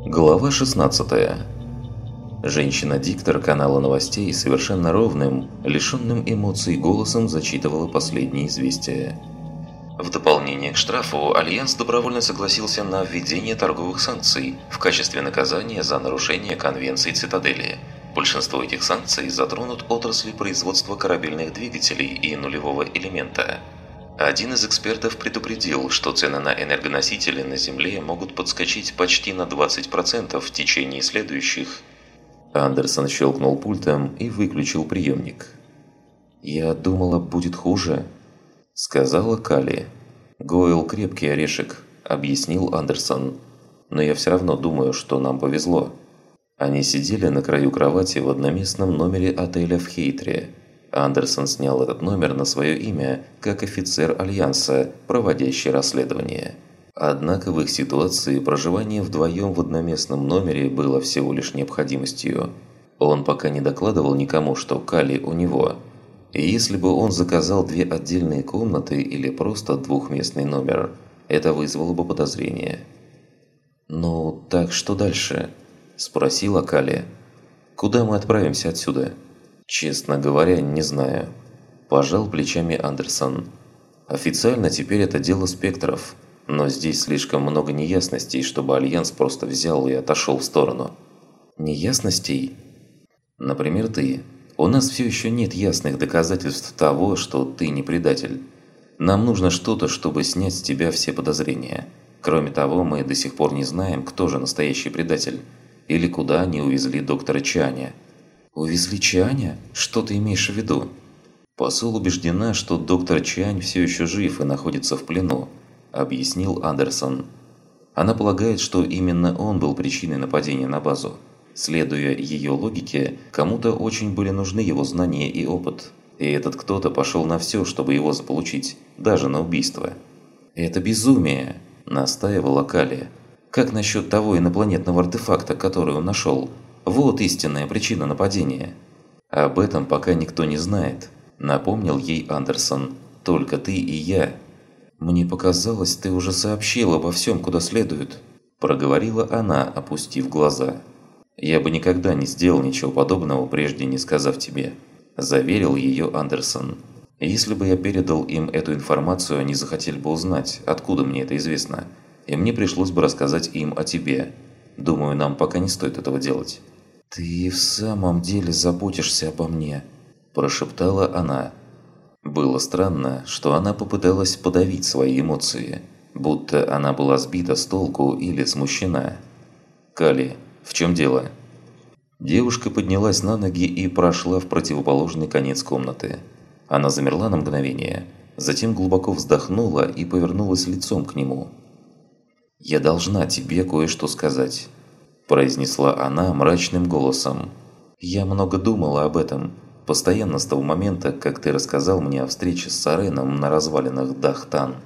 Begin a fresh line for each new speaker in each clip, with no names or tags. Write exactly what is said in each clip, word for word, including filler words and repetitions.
Глава шестнадцатая. Женщина-диктор канала новостей совершенно ровным, лишенным эмоций голосом зачитывала последние известия. В дополнение к штрафу, Альянс добровольно согласился на введение торговых санкций в качестве наказания за нарушение конвенций Цитадели. Большинство этих санкций затронут отрасли производства корабельных двигателей и нулевого элемента. Один из экспертов предупредил, что цены на энергоносители на Земле могут подскочить почти на двадцать процентов в течение следующих. Андерсон щелкнул пультом и выключил приемник. «Я думала, будет хуже», — сказала Кали. «Гойл крепкий орешек», — объяснил Андерсон. «Но я все равно думаю, что нам повезло». Они сидели на краю кровати в одноместном номере отеля в Хейтре. Андерсон снял этот номер на свое имя, как офицер Альянса, проводящий расследование. Однако в их ситуации проживание вдвоем в одноместном номере было всего лишь необходимостью. Он пока не докладывал никому, что Кали у него. И если бы он заказал две отдельные комнаты или просто двухместный номер, это вызвало бы подозрение. «Ну, так что дальше?» – спросила Кали. «Куда мы отправимся отсюда?» «Честно говоря, не знаю», – пожал плечами Андерсон. «Официально теперь это дело спектров, но здесь слишком много неясностей, чтобы Альянс просто взял и отошел в сторону». «Неясностей?» «Например, ты. У нас все еще нет ясных доказательств того, что ты не предатель. Нам нужно что-то, чтобы снять с тебя все подозрения. Кроме того, мы до сих пор не знаем, кто же настоящий предатель, или куда они увезли доктора Чаня». «Увезли Чаня? Что ты имеешь в виду?» «Посол убеждена, что доктор Чань все еще жив и находится в плену», – объяснил Андерсон. «Она полагает, что именно он был причиной нападения на базу. Следуя ее логике, кому-то очень были нужны его знания и опыт, и этот кто-то пошел на все, чтобы его заполучить, даже на убийство». «Это безумие», – настаивала Кали. «Как насчет того инопланетного артефакта, который он нашел? Вот истинная причина нападения». «Об этом пока никто не знает», – напомнил ей Андерсон. «Только ты и я». «Мне показалось, ты уже сообщил обо всем, куда следует», – проговорила она, опустив глаза. «Я бы никогда не сделал ничего подобного, прежде не сказав тебе», – заверил ее Андерсон. «Если бы я передал им эту информацию, они захотели бы узнать, откуда мне это известно, и мне пришлось бы рассказать им о тебе. Думаю, нам пока не стоит этого делать». «Ты в самом деле заботишься обо мне?» – прошептала она. Было странно, что она попыталась подавить свои эмоции, будто она была сбита с толку или смущена. «Кали, в чем дело?» Девушка поднялась на ноги и прошла в противоположный конец комнаты. Она замерла на мгновение, затем глубоко вздохнула и повернулась лицом к нему. «Я должна тебе кое-что сказать», – произнесла она мрачным голосом. «Я много думала об этом, постоянно с того момента, как ты рассказал мне о встрече с Сареном на развалинах Дахтан».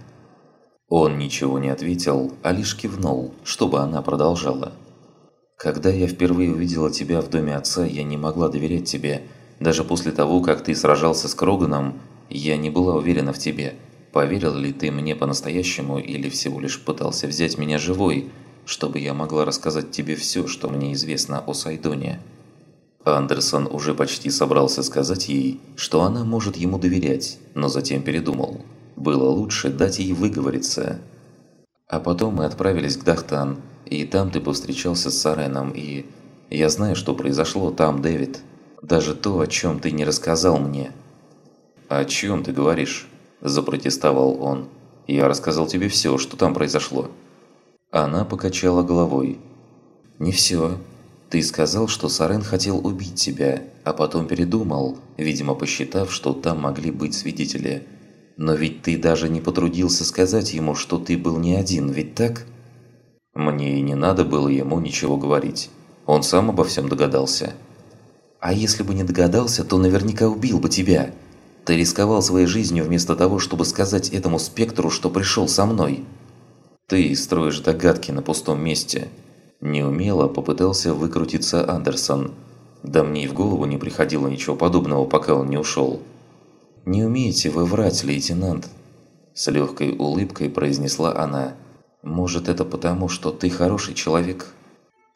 Он ничего не ответил, а лишь кивнул, чтобы она продолжала. «Когда я впервые увидела тебя в доме отца, я не могла доверять тебе. Даже после того, как ты сражался с Кроганом, я не была уверена в тебе. Поверил ли ты мне по-настоящему или всего лишь пытался взять меня живой, чтобы я могла рассказать тебе все, что мне известно о Сайдоне?» Андерсон уже почти собрался сказать ей, что она может ему доверять, но затем передумал. Было лучше дать ей выговориться. «А потом мы отправились к Дахтан, и там ты повстречался с Сареном, и... Я знаю, что произошло там, Дэвид. Даже то, о чем ты не рассказал мне». «О чем ты говоришь?» – запротестовал он. «Я рассказал тебе все, что там произошло». Она покачала головой. «Не все. Ты сказал, что Сарен хотел убить тебя, а потом передумал, видимо, посчитав, что там могли быть свидетели. Но ведь ты даже не потрудился сказать ему, что ты был не один, ведь так?» «Мне и не надо было ему ничего говорить. Он сам обо всем догадался». «А если бы не догадался, то наверняка убил бы тебя. Ты рисковал своей жизнью вместо того, чтобы сказать этому спектру, что пришел со мной». «Ты строишь догадки на пустом месте». Неумело попытался выкрутиться Андерсон. Да мне и в голову не приходило ничего подобного, пока он не ушел. «Не умеете вы врать, лейтенант», – с легкой улыбкой произнесла она. «Может, это потому, что ты хороший человек?»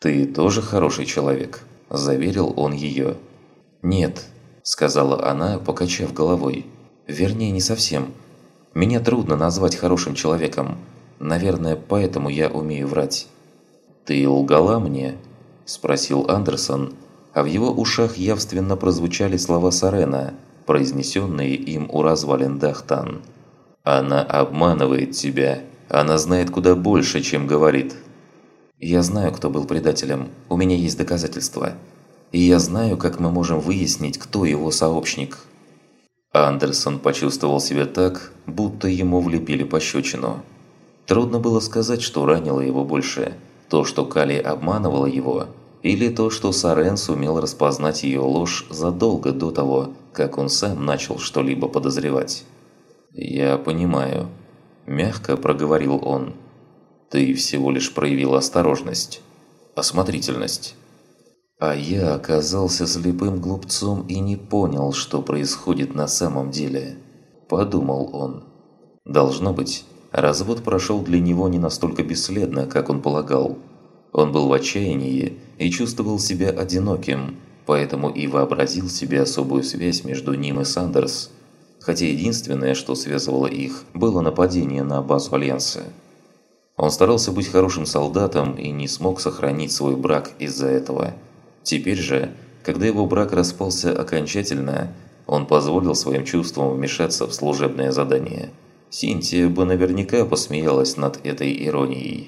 «Ты тоже хороший человек», – заверил он ее. «Нет», – сказала она, покачав головой. «Вернее, не совсем. Меня трудно назвать хорошим человеком. Наверное, поэтому я умею врать». «Ты лгала мне?» – спросил Андерсон, а в его ушах явственно прозвучали слова Сарена, произнесенные им у развалин Дахтан. «Она обманывает тебя. Она знает куда больше, чем говорит». «Я знаю, кто был предателем. У меня есть доказательства. И я знаю, как мы можем выяснить, кто его сообщник». Андерсон почувствовал себя так, будто ему влепили пощечину. Трудно было сказать, что ранило его больше. То, что Кали обманывала его, или то, что Сарен сумел распознать ее ложь задолго до того, как он сам начал что-либо подозревать. «Я понимаю», – мягко проговорил он. «Ты всего лишь проявил осторожность, осмотрительность». А я оказался слепым глупцом и не понял, что происходит на самом деле. Подумал он. Должно быть, развод прошел для него не настолько бесследно, как он полагал. Он был в отчаянии и чувствовал себя одиноким, поэтому и вообразил себе особую связь между ним и Сандерс, хотя единственное, что связывало их, было нападение на базу Альянса. Он старался быть хорошим солдатом и не смог сохранить свой брак из-за этого. Теперь же, когда его брак распался окончательно, он позволил своим чувствам вмешаться в служебное задание. Синтия бы наверняка посмеялась над этой иронией.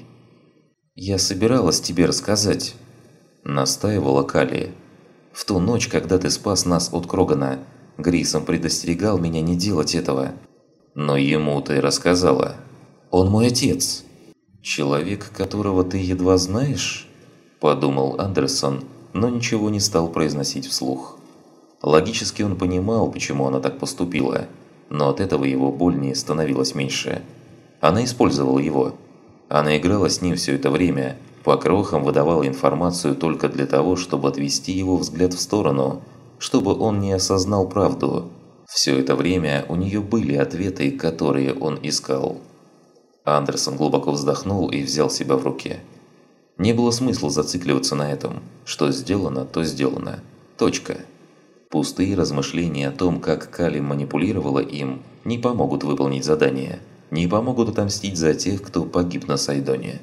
«Я собиралась тебе рассказать», – настаивала Кали. «В ту ночь, когда ты спас нас от Крогана, Грейсон предостерегал меня не делать этого». «Но ему ты рассказала». «Он мой отец». «Человек, которого ты едва знаешь?» – подумал Андерсон, но ничего не стал произносить вслух. Логически он понимал, почему она так поступила, но от этого его боль не становилась меньше. Она использовала его. Она играла с ним все это время, по крохам выдавала информацию только для того, чтобы отвести его взгляд в сторону, чтобы он не осознал правду. Все это время у нее были ответы, которые он искал. Андерсон глубоко вздохнул и взял себя в руки. Не было смысла зацикливаться на этом. Что сделано, то сделано. Точка. Пустые размышления о том, как Кали манипулировала им, не помогут выполнить задание, не помогут отомстить за тех, кто погиб на Сайдоне.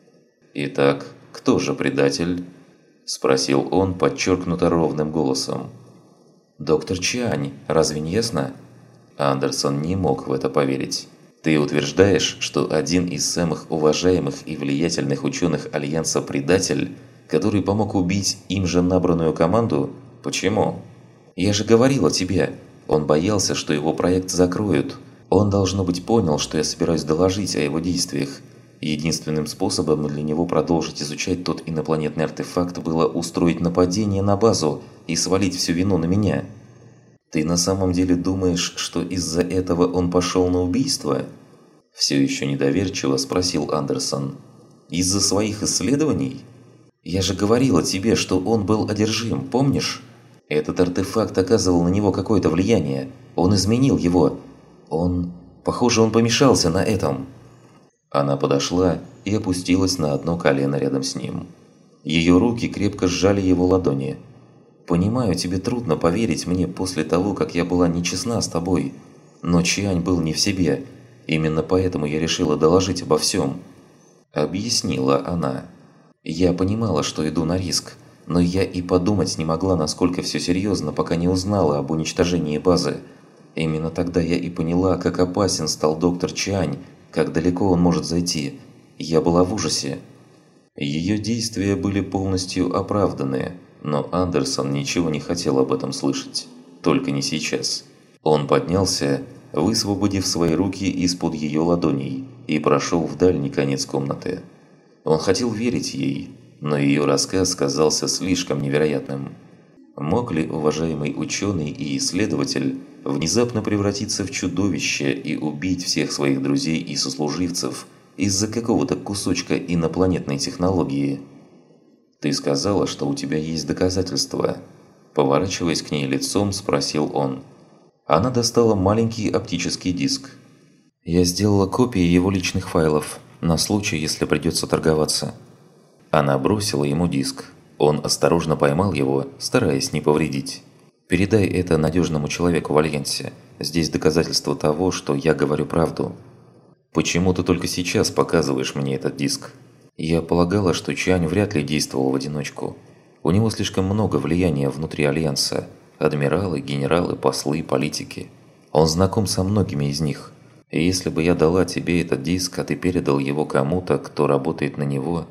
«Итак, кто же предатель?» – спросил он подчеркнуто ровным голосом. «Доктор Чиань, разве не ясно?» Андерсон не мог в это поверить. «Ты утверждаешь, что один из самых уважаемых и влиятельных ученых Альянса предатель, который помог убить им же набранную команду? Почему?» «Я же говорила тебе, он боялся, что его проект закроют. Он, должно быть, понял, что я собираюсь доложить о его действиях. Единственным способом для него продолжить изучать тот инопланетный артефакт было устроить нападение на базу и свалить всю вину на меня». «Ты на самом деле думаешь, что из-за этого он пошел на убийство?» Все еще недоверчиво спросил Андерсон. «Из-за своих исследований? Я же говорила тебе, что он был одержим, помнишь? Этот артефакт оказывал на него какое-то влияние. Он изменил его. Он... Похоже, он помешался на этом». Она подошла и опустилась на одно колено рядом с ним. Ее руки крепко сжали его ладони. «Понимаю, тебе трудно поверить мне после того, как я была нечестна с тобой. Но Чиань был не в себе. Именно поэтому я решила доложить обо всем». Объяснила она. «Я понимала, что иду на риск, но я и подумать не могла, насколько все серьезно, пока не узнала об уничтожении базы. Именно тогда я и поняла, как опасен стал доктор Чиань, как далеко он может зайти. Я была в ужасе». Ее действия были полностью оправданы. Но Андерсон ничего не хотел об этом слышать. Только не сейчас. Он поднялся, высвободив свои руки из-под ее ладоней, и прошел в дальний конец комнаты. Он хотел верить ей, но ее рассказ казался слишком невероятным. Мог ли уважаемый ученый и исследователь внезапно превратиться в чудовище и убить всех своих друзей и сослуживцев из-за какого-то кусочка инопланетной технологии? «Ты сказала, что у тебя есть доказательства?» Поворачиваясь к ней лицом, спросил он. Она достала маленький оптический диск. «Я сделала копии его личных файлов, на случай, если придется торговаться». Она бросила ему диск. Он осторожно поймал его, стараясь не повредить. «Передай это надежному человеку в Альянсе. Здесь доказательство того, что я говорю правду». «Почему ты только сейчас показываешь мне этот диск?» «Я полагала, что Чиань вряд ли действовал в одиночку. У него слишком много влияния внутри Альянса. Адмиралы, генералы, послы, политики. Он знаком со многими из них. И если бы я дала тебе этот диск, а ты передал его кому-то, кто работает на него...»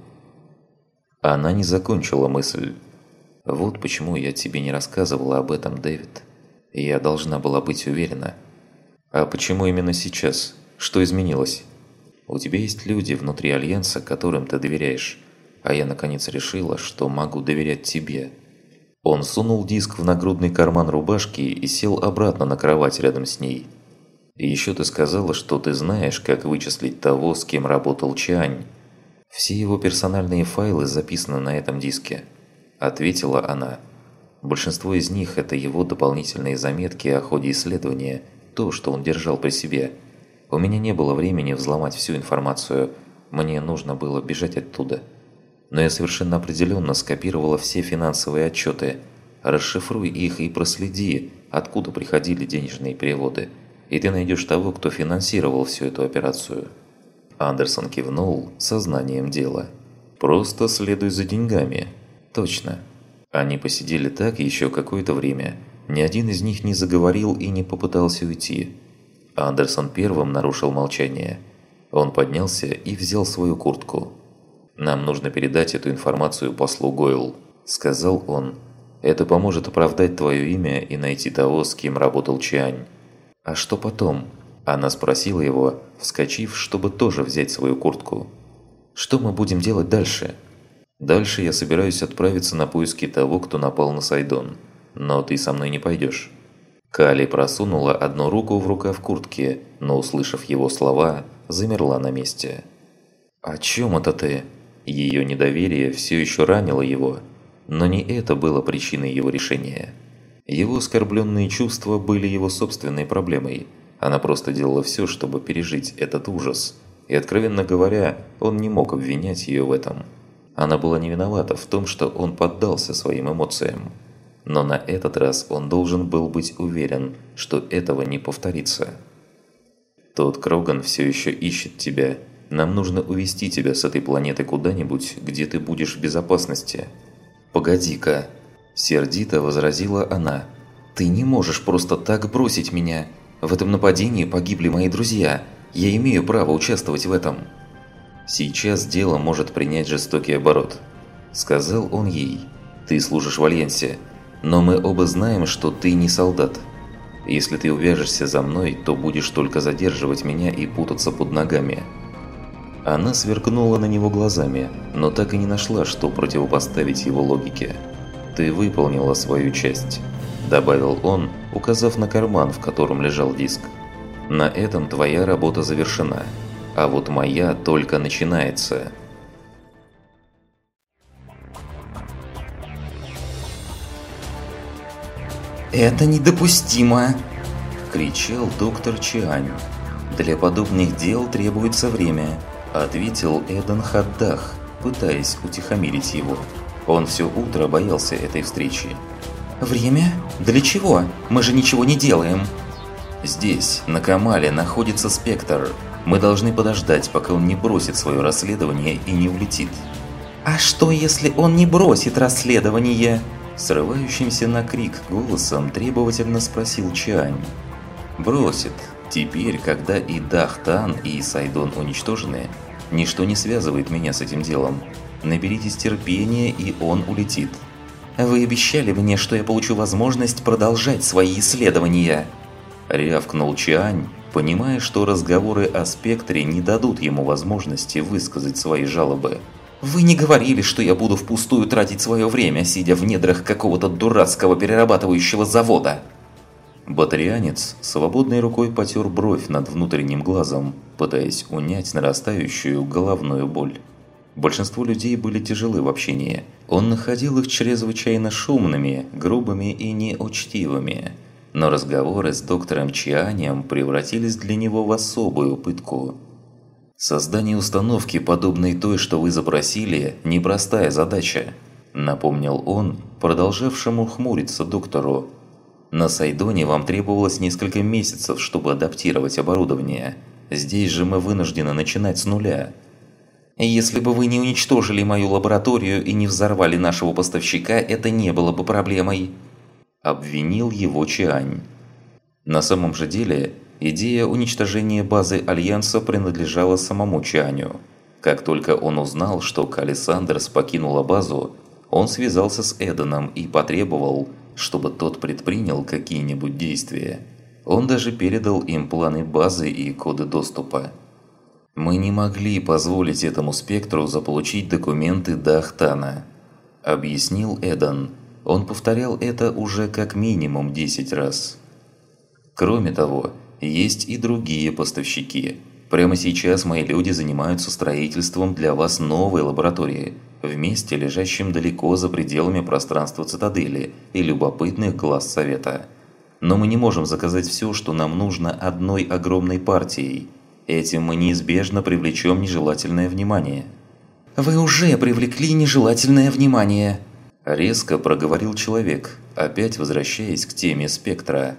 Она не закончила мысль. «Вот почему я тебе не рассказывала об этом, Дэвид. Я должна была быть уверена». «А почему именно сейчас? Что изменилось?» «У тебя есть люди внутри Альянса, которым ты доверяешь. А я наконец решила, что могу доверять тебе». Он сунул диск в нагрудный карман рубашки и сел обратно на кровать рядом с ней. «И еще ты сказала, что ты знаешь, как вычислить того, с кем работал Чиань. Все его персональные файлы записаны на этом диске», – ответила она. «Большинство из них – это его дополнительные заметки о ходе исследования, то, что он держал при себе. У меня не было времени взломать всю информацию, мне нужно было бежать оттуда. Но я совершенно определенно скопировала все финансовые отчеты. Расшифруй их и проследи, откуда приходили денежные переводы, и ты найдешь того, кто финансировал всю эту операцию». Андерсон кивнул сознанием дела. «Просто следуй за деньгами». «Точно». Они посидели так еще какое-то время. Ни один из них не заговорил и не попытался уйти. Андерсон первым нарушил молчание. Он поднялся и взял свою куртку. «Нам нужно передать эту информацию послу Гойл», – сказал он. «Это поможет оправдать твое имя и найти того, с кем работал Чиань». «А что потом?» Она спросила его, вскочив, чтобы тоже взять свою куртку. «Что мы будем делать дальше?» «Дальше я собираюсь отправиться на поиски того, кто напал на Сайдон. Но ты со мной не пойдешь». Кали просунула одну руку в рукав куртки, но, услышав его слова, замерла на месте. «О чем это ты?» Ее недоверие все еще ранило его, но не это было причиной его решения. Его оскорбленные чувства были его собственной проблемой. Она просто делала все, чтобы пережить этот ужас, и, откровенно говоря, он не мог обвинять ее в этом. Она была не виновата в том, что он поддался своим эмоциям. Но на этот раз он должен был быть уверен, что этого не повторится. «Тот Кроган все еще ищет тебя. Нам нужно увезти тебя с этой планеты куда-нибудь, где ты будешь в безопасности». «Погоди-ка!» – сердито возразила она. «Ты не можешь просто так бросить меня. В этом нападении погибли мои друзья. Я имею право участвовать в этом». «Сейчас дело может принять жестокий оборот», – сказал он ей. «Ты служишь в Альянсе, но мы оба знаем, что ты не солдат. Если ты увяжешься за мной, то будешь только задерживать меня и путаться под ногами». Она сверкнула на него глазами, но так и не нашла, что противопоставить его логике. «Ты выполнила свою часть», – добавил он, указав на карман, в котором лежал диск. «На этом твоя работа завершена, а вот моя только начинается».
«Это недопустимо!»
– кричал доктор Чиань. «Для подобных дел требуется время», – ответил Эдан Хаддах, пытаясь утихомирить его. Он все утро боялся этой встречи.
«Время? Для чего? Мы же ничего не делаем!»
«Здесь, на Камале, находится Спектр. Мы должны подождать, пока он не бросит свое расследование и не улетит».
«А что, если он не бросит расследование?»
Срывающимся на крик голосом требовательно спросил Чиань. «Бросит. Теперь, когда и Дахтан, и Сайдон уничтожены, ничто не связывает меня с этим делом. Наберитесь терпения, и он улетит».
«Вы обещали мне, что я получу возможность продолжать свои исследования!»
Рявкнул Чиань, понимая, что разговоры о Спектре не дадут ему возможности высказать свои жалобы.
«Вы не говорили, что я буду впустую тратить свое время, сидя в недрах какого-то дурацкого перерабатывающего завода!»
Батарианец свободной рукой потер бровь над внутренним глазом, пытаясь унять нарастающую головную боль. Большинство людей были тяжелы в общении. Он находил их чрезвычайно шумными, грубыми и неучтивыми. Но разговоры с доктором Чианем превратились для него в особую пытку. «Создание установки, подобной той, что вы запросили, непростая задача», – напомнил он продолжавшему хмуриться доктору. «На Сайдоне вам требовалось несколько месяцев, чтобы адаптировать оборудование. Здесь же мы вынуждены начинать с нуля».
«Если бы вы не уничтожили мою лабораторию и не взорвали нашего поставщика, это не было бы проблемой», – обвинил его Чиань. На самом же деле, идея уничтожения базы Альянса принадлежала самому Чианю. Как только он узнал, что Калли Сандерс покинула базу, он связался с Эданом и потребовал, чтобы тот предпринял какие-нибудь действия. Он даже передал им планы базы и коды доступа. «Мы не могли позволить этому спектру заполучить документы до Ахтана», – объяснил Эдан. Он повторял это уже как минимум десять раз. «Кроме того, есть и другие поставщики. Прямо сейчас мои люди занимаются строительством для вас новой лаборатории, в месте, лежащем далеко за пределами пространства цитадели и любопытных глаз Совета. Но мы не можем заказать все, что нам нужно одной огромной партией. Этим мы неизбежно привлечем нежелательное внимание». «Вы уже привлекли нежелательное внимание»,
– резко проговорил человек, опять возвращаясь к теме спектра.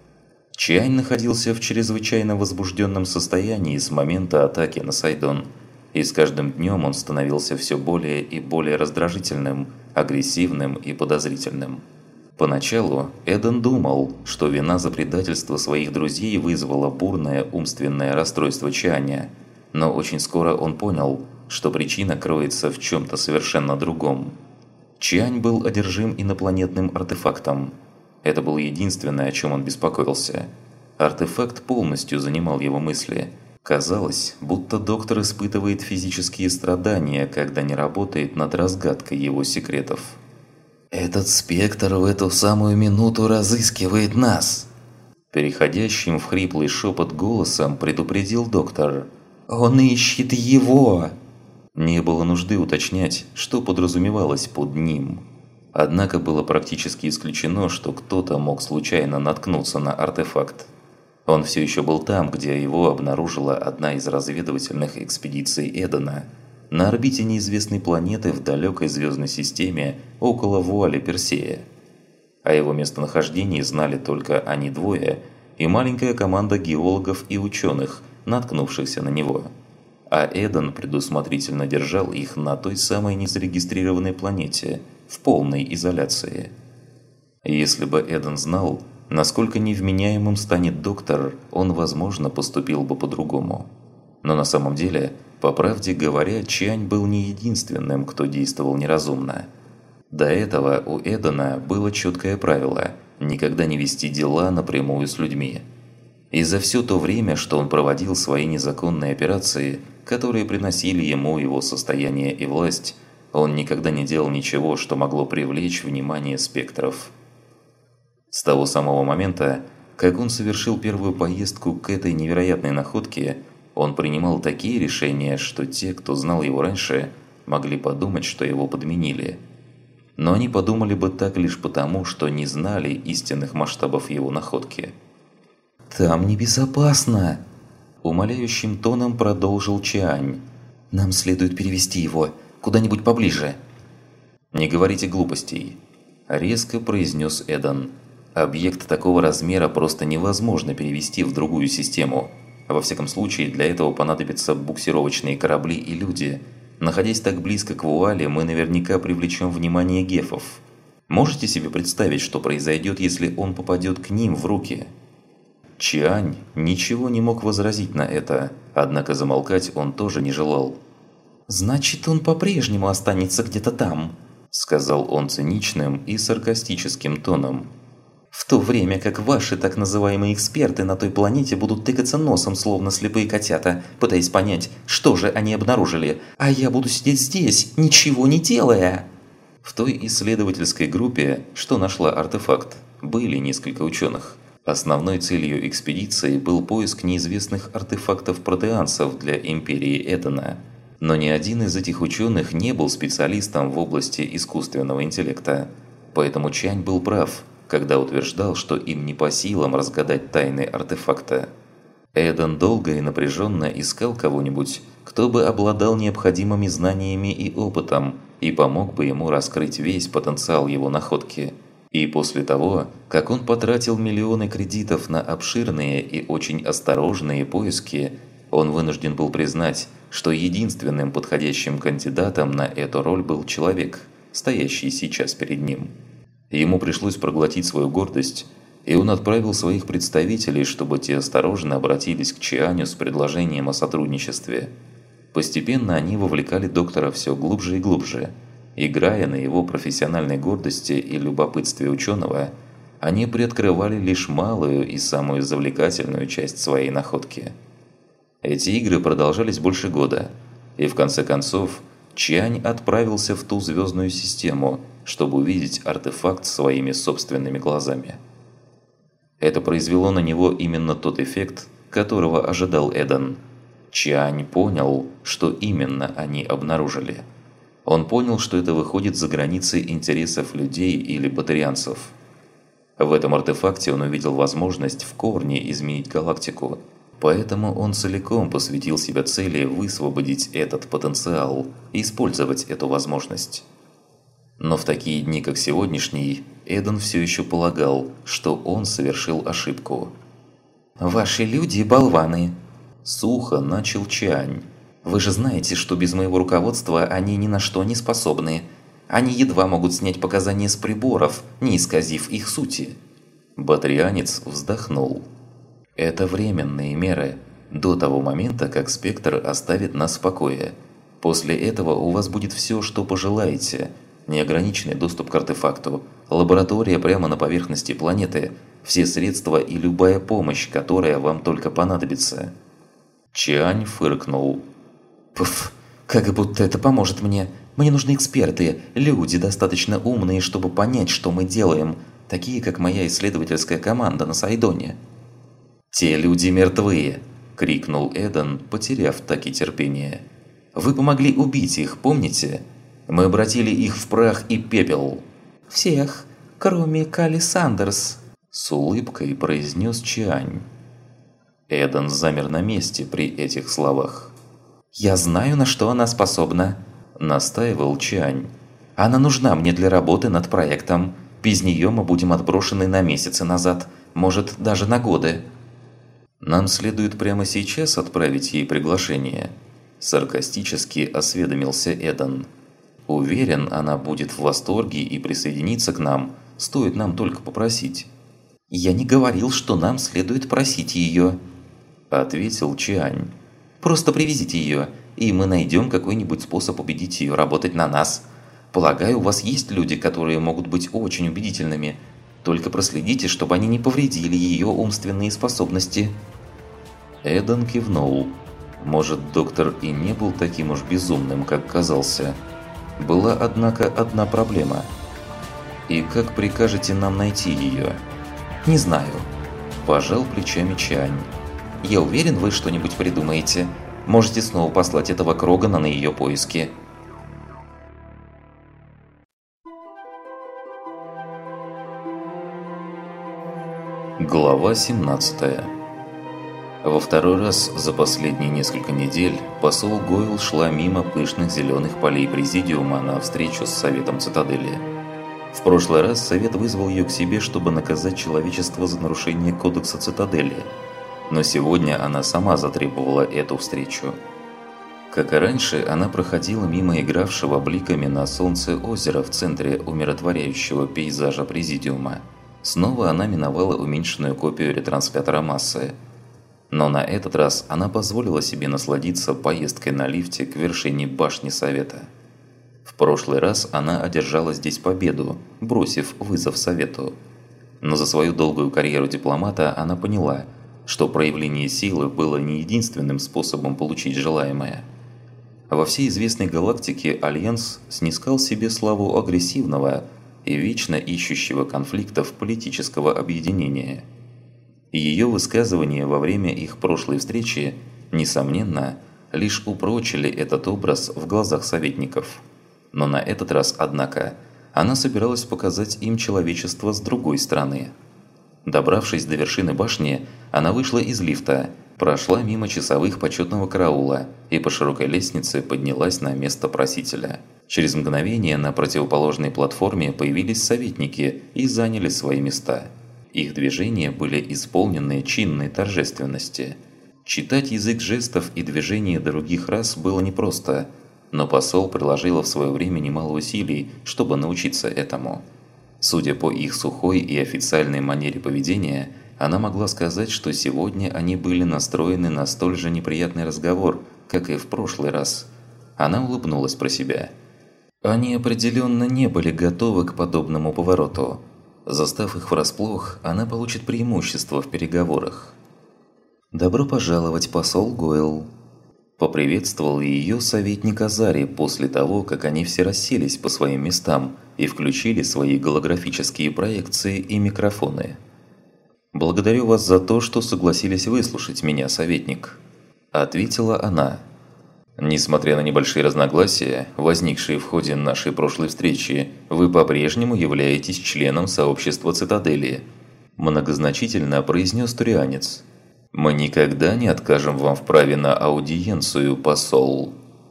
Чиань находился в чрезвычайно возбужденном состоянии с момента атаки на Сайдон, и с каждым днем он становился все более и более раздражительным, агрессивным и подозрительным. Поначалу Эдан думал, что вина за предательство своих друзей вызвала бурное умственное расстройство Чианя, но очень скоро он понял, что причина кроется в чем-то совершенно другом. Чиань был одержим инопланетным артефактом. Это было единственное, о чем он беспокоился. Артефакт полностью занимал его мысли. Казалось, будто доктор испытывает физические страдания, когда не работает над разгадкой его секретов.
«Этот спектр в эту самую минуту разыскивает нас!»
Переходящим в хриплый шепот голосом предупредил доктор.
«Он ищет его!»
Не было нужды уточнять, что подразумевалось под ним. Однако было практически исключено, что кто-то мог случайно наткнуться на артефакт. Он все еще был там, где его обнаружила одна из разведывательных экспедиций Эдана, на орбите неизвестной планеты в далекой звездной системе около вуали Персея. О его местонахождении знали только они двое и маленькая команда геологов и ученых, наткнувшихся на него. А Эдан предусмотрительно держал их на той самой незарегистрированной планете, в полной изоляции. Если бы Эдан знал, насколько невменяемым станет доктор, он, возможно, поступил бы по-другому. Но на самом деле, по правде говоря, Чиань был не единственным, кто действовал неразумно. До этого у Эдана было четкое правило – никогда не вести дела напрямую с людьми. И за все то время, что он проводил свои незаконные операции, которые приносили ему его состояние и власть, он никогда не делал ничего, что могло привлечь внимание спектров. С того самого момента, как он совершил первую поездку к этой невероятной находке, он принимал такие решения, что те, кто знал его раньше, могли подумать, что его подменили. Но они подумали бы так лишь потому, что не знали истинных масштабов его находки.
«Там небезопасно!»
– умоляющим тоном продолжил Чиань.
«Нам следует перевести его куда-нибудь поближе».
«Не говорите глупостей», – резко произнес Эдан. «Объект такого размера просто невозможно перевести в другую систему. Во всяком случае, для этого понадобятся буксировочные корабли и люди. Находясь так близко к вуале, мы наверняка привлечем внимание гефов. Можете себе представить, что произойдет, если он попадет к ним в руки?» Чиань ничего не мог возразить на это, однако замолкать он тоже не желал.
«Значит, он по-прежнему останется где-то там»,
– сказал он циничным и саркастическим тоном.
«В то время как ваши так называемые эксперты на той планете будут тыкаться носом, словно слепые котята, пытаясь понять, что же они обнаружили, а я буду сидеть здесь, ничего не делая».
В той исследовательской группе, что нашла артефакт, были несколько ученых. Основной целью экспедиции был поиск неизвестных артефактов-протеанцев для Империи Эдана. Но ни один из этих ученых не был специалистом в области искусственного интеллекта. Поэтому Чань был прав, когда утверждал, что им не по силам разгадать тайны артефакта. Эдан долго и напряженно искал кого-нибудь, кто бы обладал необходимыми знаниями и опытом и помог бы ему раскрыть весь потенциал его находки. И после того, как он потратил миллионы кредитов на обширные и очень осторожные поиски, он вынужден был признать, что единственным подходящим кандидатом на эту роль был человек, стоящий сейчас перед ним. Ему пришлось проглотить свою гордость, и он отправил своих представителей, чтобы те осторожно обратились к Чианю с предложением о сотрудничестве. Постепенно они вовлекали доктора все глубже и глубже. Играя на его профессиональной гордости и любопытстве ученого, они приоткрывали лишь малую и самую завлекательную часть своей находки. Эти игры продолжались больше года, и в конце концов Чиань отправился в ту звездную систему, чтобы увидеть артефакт своими собственными глазами. Это произвело на него именно тот эффект, которого ожидал Эдан. Чиань понял, что именно они обнаружили. Он понял, что это выходит за границы интересов людей или батарианцев. В этом артефакте он увидел возможность в корне изменить галактику, поэтому он целиком посвятил себя цели высвободить этот потенциал и использовать эту возможность. Но в такие дни, как сегодняшний, Эдан все еще полагал, что он совершил ошибку.
«Ваши люди – болваны!»
– сухо начал Чиань.
«Вы же знаете, что без моего руководства они ни на что не способны. Они едва могут снять показания с приборов, не исказив их сути».
Батарианец вздохнул. «Это временные меры, до того момента, как Спектр оставит нас в покое. После этого у вас будет все, что пожелаете. Неограниченный доступ к артефакту, лаборатория прямо на поверхности планеты, все средства и любая помощь, которая вам только понадобится». Чиань фыркнул.
«Пф, как будто это поможет мне. Мне нужны эксперты, люди достаточно умные, чтобы понять, что мы делаем, такие, как моя исследовательская команда на Сайдоне».
«Те люди мертвые!» – крикнул Эдан, потеряв таки терпение. «Вы помогли убить их, помните? Мы обратили их в прах и пепел».
«Всех, кроме Кали Сандерс», –
с улыбкой произнес Чиань. Эдан замер на месте при этих словах.
«Я знаю, на что она способна», –
настаивал Чиань.
«Она нужна мне для работы над проектом. Без нее мы будем отброшены на месяцы назад, может, даже на годы».
«Нам следует прямо сейчас отправить ей приглашение», – саркастически осведомился Эдан. «Уверен, она будет в восторге и присоединится к нам, стоит нам только попросить».
«Я не говорил, что нам следует просить ее», –
ответил Чиань.
«Просто привезите ее, и мы найдем какой-нибудь способ убедить ее работать на нас. Полагаю, у вас есть люди, которые могут быть очень убедительными. Только проследите, чтобы они не повредили ее умственные способности».
Эдан кивнул. Может, доктор и не был таким уж безумным, как казался. Была, однако, одна проблема. «И как прикажете нам найти ее?»
«Не знаю»,
– пожал плечами Чиань.
«Я уверен, вы что-нибудь придумаете. Можете снова послать этого Крогана на ее поиски».
Глава семнадцатая. Во второй раз за последние несколько недель посол Гойл шла мимо пышных зеленых полей Президиума на встречу с Советом Цитадели. В прошлый раз Совет вызвал ее к себе, чтобы наказать человечество за нарушение Кодекса Цитадели, но сегодня она сама затребовала эту встречу. Как и раньше, она проходила мимо игравшего бликами на солнце озера в центре умиротворяющего пейзажа Президиума. Снова она миновала уменьшенную копию ретранслятора массы. Но на этот раз она позволила себе насладиться поездкой на лифте к вершине башни Совета. В прошлый раз она одержала здесь победу, бросив вызов Совету. Но за свою долгую карьеру дипломата она поняла, что проявление силы было не единственным способом получить желаемое. Во всей известной галактике Альянс снискал себе славу агрессивного и вечно ищущего конфликтов политического объединения. И ее высказывания во время их прошлой встречи, несомненно, лишь упрочили этот образ в глазах советников. Но на этот раз, однако, она собиралась показать им человечество с другой стороны. Добравшись до вершины башни, она вышла из лифта
прошла мимо часовых почетного караула и по широкой лестнице поднялась на место просителя. Через мгновение на противоположной платформе появились советники и заняли свои места. Их движения были исполнены чинной торжественности. Читать язык жестов и движений других рас было непросто, но посол приложила в свое время немало усилий, чтобы научиться этому. Судя по их сухой и официальной манере поведения, она могла сказать, что сегодня они были настроены на столь же неприятный разговор, как и в прошлый раз. Она улыбнулась про себя. Они определенно не были готовы к подобному повороту. Застав их врасплох, она получит преимущество в переговорах. «Добро пожаловать, посол Гойл!» Поприветствовал ее советник Азари после того, как они все расселись по своим местам и включили свои голографические проекции и микрофоны. «Благодарю вас за то, что согласились выслушать меня, советник», – ответила она. «Несмотря на небольшие разногласия, возникшие в ходе нашей прошлой встречи, вы по-прежнему являетесь членом сообщества Цитадели», – многозначительно произнес турианец. «Мы никогда не откажем вам в праве на аудиенцию, посол».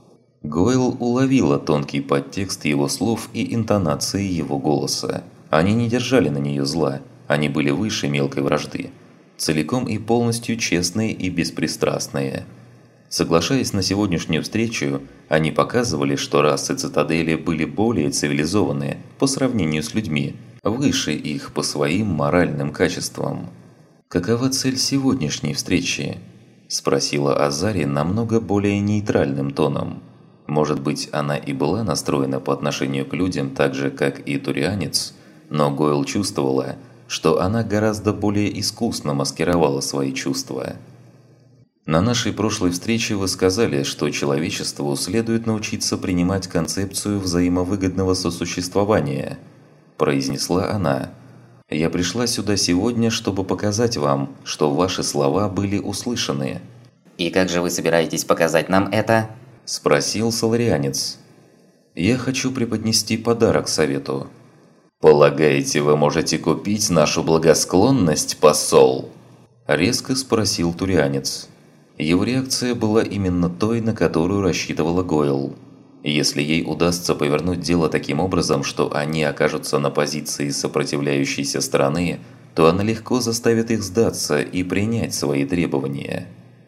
Гойл уловила тонкий подтекст его слов и интонации его голоса. Они не держали на нее зла, они были выше мелкой вражды, целиком и полностью честные и беспристрастные. Соглашаясь на сегодняшнюю встречу, они показывали, что расы Цитадели были более цивилизованы по сравнению с людьми, выше их по своим моральным качествам. «Какова цель сегодняшней встречи?» – спросила Азари намного более нейтральным тоном. Может быть, она и была настроена по отношению к людям так же, как и турианец, но Гойл чувствовала, что она гораздо более искусно маскировала свои чувства. «На нашей прошлой встрече вы сказали, что человечеству следует научиться принимать концепцию взаимовыгодного сосуществования», – произнесла она. «Я пришла сюда сегодня, чтобы показать вам, что ваши слова были услышаны».
«И как же вы собираетесь показать нам это?»
– спросил соларианец. «Я хочу преподнести подарок совету». «Полагаете, вы можете купить нашу благосклонность, посол?» – резко спросил турианец. Его реакция была именно той, на которую рассчитывала Гойл. Если ей удастся повернуть дело таким образом, что они окажутся на позиции сопротивляющейся стороны, то она легко заставит их сдаться и принять свои требования.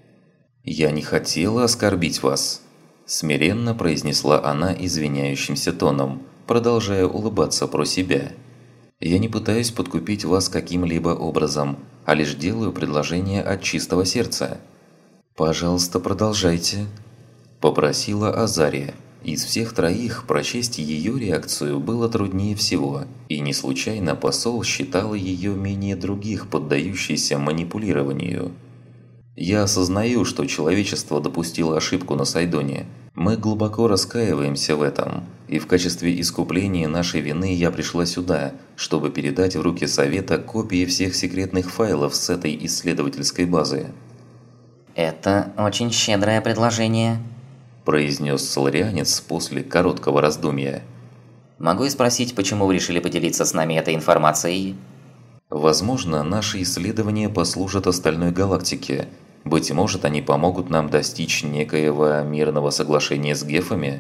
«Я не хотела оскорбить вас», – смиренно произнесла она извиняющимся тоном, продолжая улыбаться про себя. «Я не пытаюсь подкупить вас каким-либо образом, а лишь делаю предложение от чистого сердца». «Пожалуйста, продолжайте», – попросила Азария. Из всех троих прочесть ее реакцию было труднее всего, и не случайно посол считал ее менее других поддающейся манипулированию. «Я осознаю, что человечество допустило ошибку на Сайдоне. Мы глубоко раскаиваемся в этом, и в качестве искупления нашей вины я пришла сюда, чтобы передать в руки Совета копии всех секретных файлов с этой исследовательской базы».
«Это очень щедрое предложение», –
произнес соларианец после короткого раздумья.
«Могу я спросить, почему вы решили поделиться с нами этой информацией?»
«Возможно, наши исследования послужат остальной галактике. Быть может, они помогут нам достичь некоего мирного соглашения с гефами?»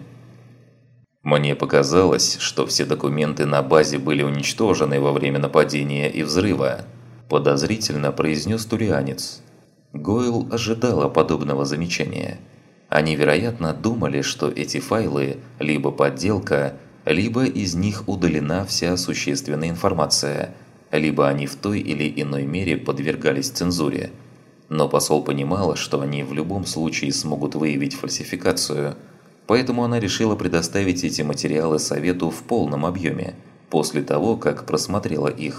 «Мне показалось, что все документы на базе были уничтожены во время нападения и взрыва», – подозрительно произнес турианец. Гойл ожидала подобного замечания. Они, вероятно, думали, что эти файлы либо подделка, либо из них удалена вся существенная информация, либо они в той или иной мере подвергались цензуре. Но посол понимала, что они в любом случае смогут выявить фальсификацию, поэтому она решила предоставить эти материалы Совету в полном объеме, после того, как просмотрела их.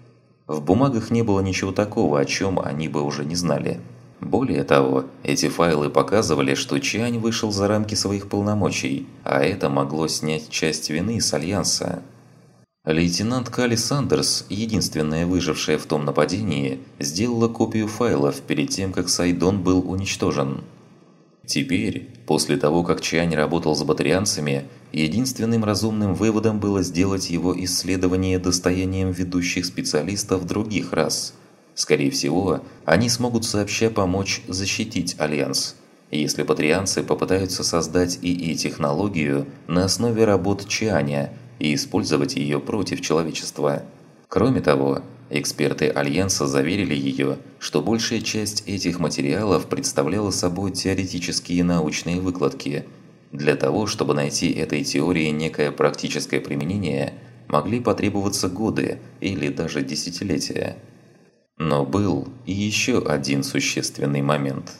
В бумагах не было ничего такого, о чем они бы уже не знали. Более того, эти файлы показывали, что Чиань вышел за рамки своих полномочий, а это могло снять часть вины с Альянса. Лейтенант Калли Сандерс, единственная выжившая в том нападении, сделала копию файлов перед тем, как Сайдон был уничтожен. Теперь, после того, как Чиань работал с батарианцами, единственным разумным выводом было сделать его исследование достоянием ведущих специалистов других рас.
Скорее всего, они смогут сообща помочь защитить Альянс, если патрианцы попытаются создать ИИ-технологию на основе работ Чианя и использовать ее против человечества. Кроме того, эксперты Альянса заверили ее, что большая часть этих материалов представляла собой теоретические научные выкладки. Для того, чтобы найти этой теории некое практическое применение, могли потребоваться годы или даже десятилетия. Но был и еще один существенный момент.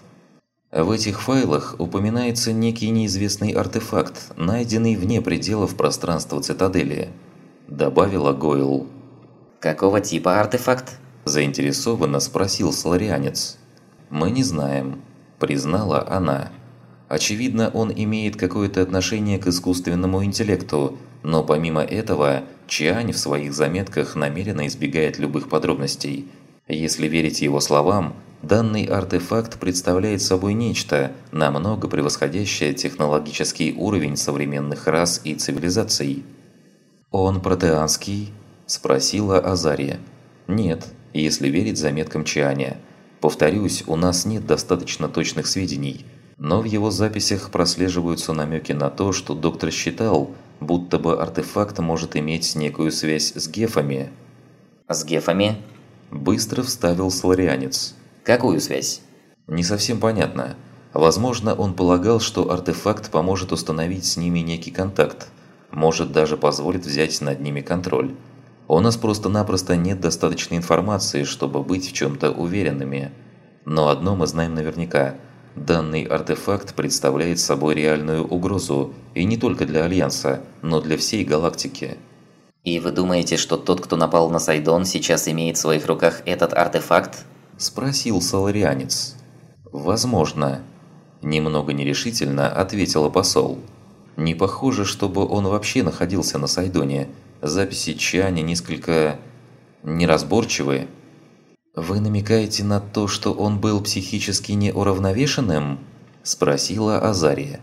В этих файлах упоминается некий неизвестный артефакт, найденный вне пределов пространства цитадели, добавила Гойл.
Какого типа артефакт?
Заинтересованно спросил соларианец. Мы не знаем, признала она. Очевидно, он имеет какое-то отношение к искусственному интеллекту, но помимо этого, Чиань в своих заметках намеренно избегает любых подробностей. Если верить его словам, данный артефакт представляет собой нечто, намного превосходящее технологический уровень современных рас и цивилизаций. «Он протеанский?» – спросила Азария. «Нет, если верить заметкам Чианя. Повторюсь, у нас нет достаточно точных сведений, но в его записях прослеживаются намеки на то, что доктор считал, будто бы артефакт может иметь некую связь с гефами».
«С гефами?»
– быстро вставил соларианец.
«Какую связь?»
«Не совсем понятно. Возможно, он полагал, что артефакт поможет установить с ними некий контакт, может даже позволит взять над ними контроль. У нас просто-напросто нет достаточной информации, чтобы быть в чем-то уверенными. Но одно мы знаем наверняка – данный артефакт представляет собой реальную угрозу, и не только для Альянса, но для всей галактики».
«И вы думаете, что тот, кто напал на Сайдон, сейчас имеет в своих руках этот артефакт?»
– спросил соларианец. «Возможно», – немного нерешительно ответила посол. «Не похоже, чтобы он вообще находился на Сайдоне. Записи Чианя несколько неразборчивы». «Вы намекаете на то, что он был психически неуравновешенным?» – спросила Азария.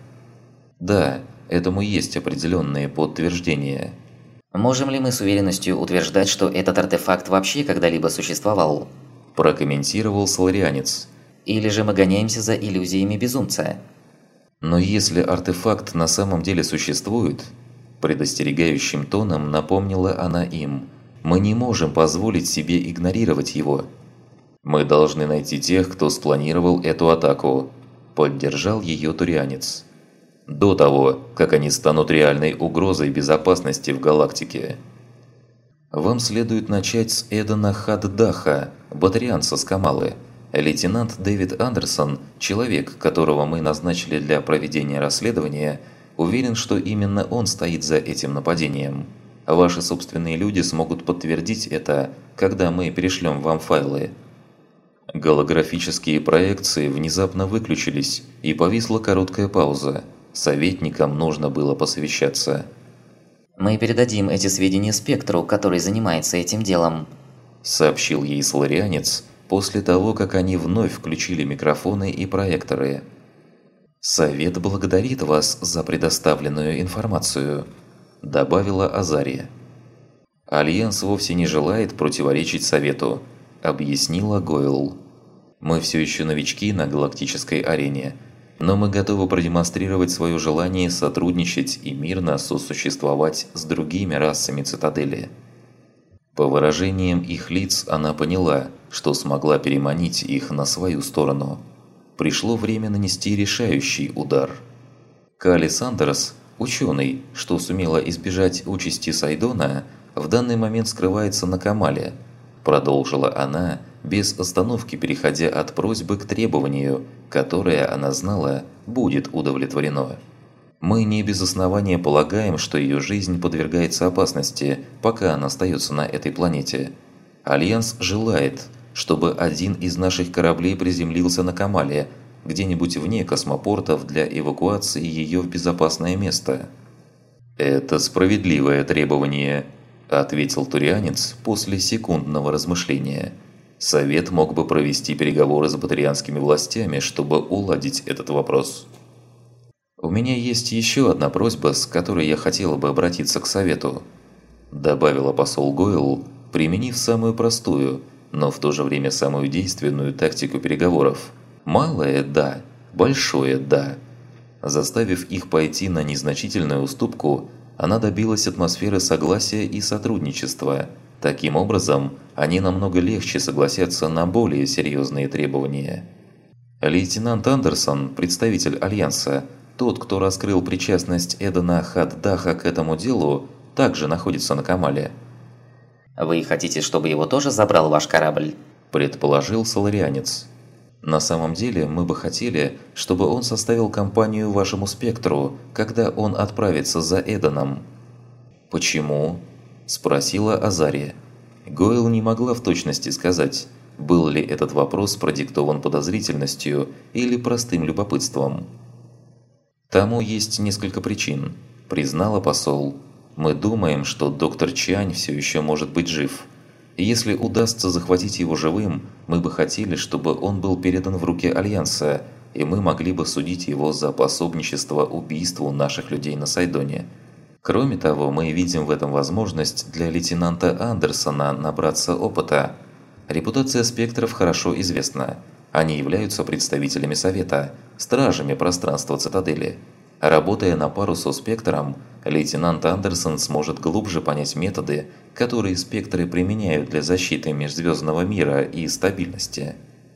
«Да, этому есть определенные подтверждения».
«Можем ли мы с уверенностью утверждать, что этот артефакт вообще когда-либо существовал?»
– прокомментировал соларианец.
«Или же мы гоняемся за иллюзиями безумца?»
«Но если артефакт на самом деле существует», – предостерегающим тоном напомнила она им, – «мы не можем позволить себе игнорировать его». «Мы должны найти тех, кто спланировал эту атаку», – поддержал ее турианец. «До того, как они станут реальной угрозой безопасности в галактике». «Вам следует начать с Эдена Хаддаха, батарианца с Камалы. Лейтенант Дэвид Андерсон, человек, которого мы назначили для проведения расследования, уверен, что именно он стоит за этим нападением. Ваши собственные люди смогут подтвердить это, когда мы перешлем вам файлы». Голографические проекции внезапно выключились, и повисла короткая пауза. Советникам нужно было посовещаться.
«Мы передадим эти сведения Спектру, который занимается этим делом»,
– сообщил ей соларианец после того, как они вновь включили микрофоны и проекторы. «Совет благодарит вас за предоставленную информацию», – добавила Азария. «Альянс вовсе не желает противоречить Совету», – объяснила Гойл. «Мы все еще новички на галактической арене, но мы готовы продемонстрировать свое желание сотрудничать и мирно сосуществовать с другими расами Цитадели». По выражениям их лиц она поняла, что смогла переманить их на свою сторону. Пришло время нанести решающий удар. Кали Сандерс, ученый, что сумела избежать участи Сайдона, в данный момент скрывается на Камале, продолжила она, без остановки переходя от просьбы к требованию, которое она знала будет удовлетворено. Мы не без основания полагаем, что ее жизнь подвергается опасности, пока она остается на этой планете. Альянс желает, чтобы один из наших кораблей приземлился на Камале, где-нибудь вне космопортов для эвакуации ее в безопасное место. «Это справедливое требование», – ответил турианец после секундного размышления. «Совет мог бы провести переговоры с батарианскими властями, чтобы уладить этот вопрос». «У меня есть еще одна просьба, с которой я хотела бы обратиться к Совету», – добавила посол Гойл, применив самую простую, но в то же время самую действенную тактику переговоров. Малое – да, большое – да. Заставив их пойти на незначительную уступку, она добилась атмосферы согласия и сотрудничества. Таким образом, они намного легче согласятся на более серьезные требования. Лейтенант Андерсон, представитель Альянса, тот, кто раскрыл причастность Эдена Хаддаха к этому делу, также находится на Камале.
«Вы хотите, чтобы его тоже забрал ваш корабль?»
– предположил соларианец. «На самом деле, мы бы хотели, чтобы он составил компанию вашему спектру, когда он отправится за Эденом». «Почему?» – спросила Азария. Гойл не могла в точности сказать, был ли этот вопрос продиктован подозрительностью или простым любопытством. «Тому есть несколько причин», – признала посол. «Мы думаем, что доктор Чиань все еще может быть жив. И если удастся захватить его живым, мы бы хотели, чтобы он был передан в руки Альянса, и мы могли бы судить его за пособничество убийству наших людей на Сайдоне. Кроме того, мы видим в этом возможность для лейтенанта Андерсона набраться опыта. Репутация спектров хорошо известна. Они являются представителями Совета, стражами пространства Цитадели. Работая на пару со спектром, лейтенант Андерсон сможет глубже понять методы, которые спектры применяют для защиты межзвездного мира и стабильности».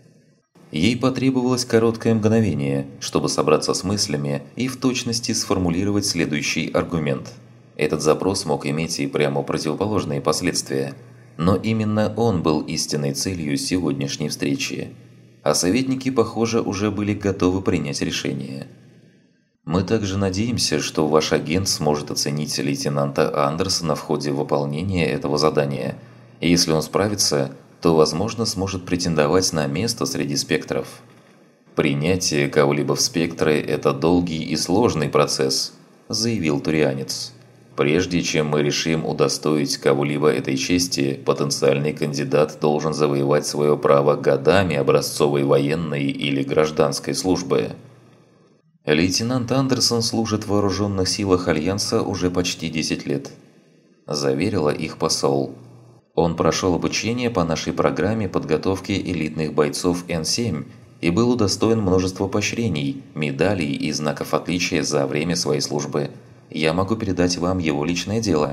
Ей потребовалось короткое мгновение, чтобы собраться с мыслями и в точности сформулировать следующий аргумент. Этот запрос мог иметь и прямо противоположные последствия, но именно он был истинной целью сегодняшней встречи. А советники, похоже, уже были готовы принять решение. «Мы также надеемся, что ваш агент сможет оценить лейтенанта Андерсона в ходе выполнения этого задания. И если он справится, то, возможно, сможет претендовать на место среди спектров. Принятие кого-либо в спектры – это долгий и сложный процесс», – заявил турианец. «Прежде чем мы решим удостоить кого-либо этой чести, потенциальный кандидат должен завоевать свое право годами образцовой военной или гражданской службы». «Лейтенант Андерсон служит в вооруженных силах Альянса уже почти десять лет», – заверила их посол. «Он прошел обучение по нашей программе подготовки элитных бойцов Н семь и был удостоен множества поощрений, медалей и знаков отличия за время своей службы. Я могу передать вам его личное дело».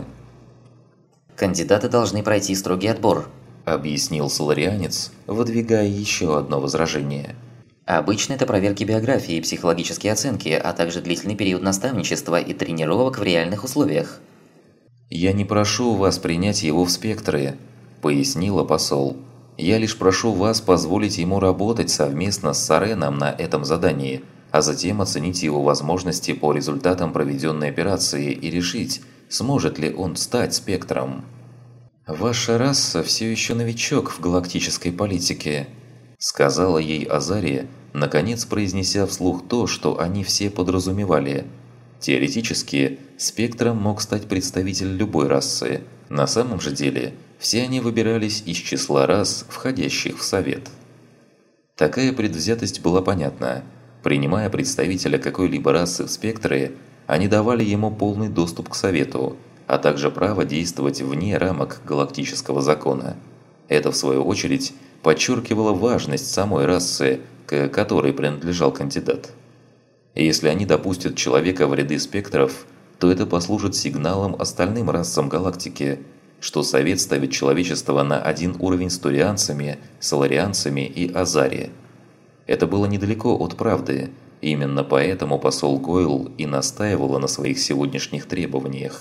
«Кандидаты должны пройти строгий отбор»,
– объяснил соларианец, выдвигая еще одно возражение.
«Обычно это проверки биографии и психологические оценки, а также длительный период наставничества и тренировок в реальных условиях».
«Я не прошу вас принять его в спектры», – пояснила посол. «Я лишь прошу вас позволить ему работать совместно с Сареном на этом задании, а затем оценить его возможности по результатам проведенной операции и решить, сможет ли он стать спектром». «Ваша раса все еще новичок в галактической политике», – сказала ей Азария, наконец произнеся вслух то, что они все подразумевали. Теоретически, спектром мог стать представитель любой расы. На самом же деле, все они выбирались из числа рас, входящих в Совет. Такая предвзятость была понятна. Принимая представителя какой-либо расы в спектры, они давали ему полный доступ к Совету, а также право действовать вне рамок галактического закона. Это, в свою очередь, подчеркивало важность самой расы, к которой принадлежал кандидат. Если они допустят человека в ряды спектров, то это послужит сигналом остальным расам галактики, что Совет ставит человечество на один уровень с турианцами, соларианцами и Азари. Это было недалеко от правды, именно поэтому посол Гойл и настаивала на своих сегодняшних требованиях.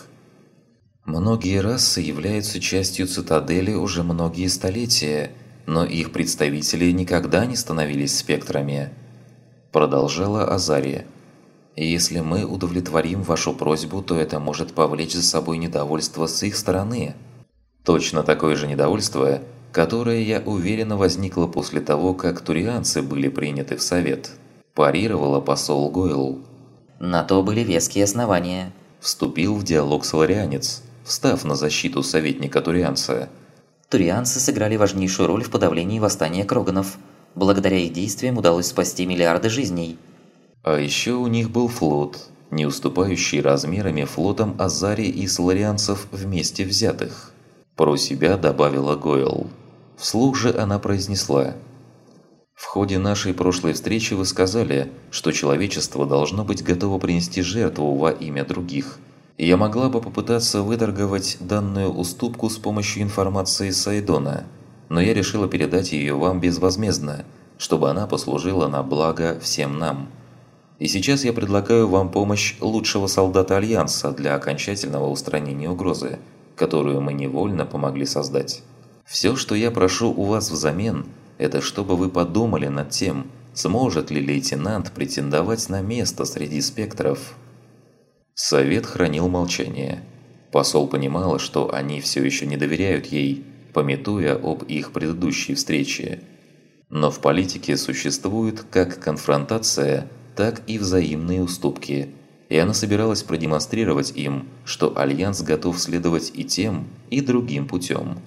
«Многие расы являются частью Цитадели уже многие столетия, но их представители никогда не становились спектрами», – продолжала Азария. «Если мы удовлетворим вашу просьбу, то это может повлечь за собой недовольство с их стороны». Точно такое же недовольство, которое, я уверена, возникло после того, как турианцы были приняты в Совет, парировала посол Гойл.
«На то были веские основания», –
вступил в диалог соларианец, встав на защиту советника турианца.
«Турианцы сыграли важнейшую роль в подавлении восстания Кроганов. Благодаря их действиям удалось спасти миллиарды жизней».
А еще у них был флот, не уступающий размерами флотам Азари и соларианцев вместе взятых. Про себя добавила Гойл. Вслух же она произнесла: «В ходе нашей прошлой встречи вы сказали, что человечество должно быть готово принести жертву во имя других. И я могла бы попытаться выторговать данную уступку с помощью информации Сайдона, но я решила передать ее вам безвозмездно, чтобы она послужила на благо всем нам. И сейчас я предлагаю вам помощь лучшего солдата Альянса для окончательного устранения угрозы, которую мы невольно помогли создать. Все, что я прошу у вас взамен, это чтобы вы подумали над тем, сможет ли лейтенант претендовать на место среди спектров». Совет хранил молчание. Посол понимала, что они все еще не доверяют ей, памятуя об их предыдущей встрече. Но в политике существует как конфронтация, так и взаимные уступки, и она собиралась продемонстрировать им, что Альянс готов следовать и тем, и другим путем.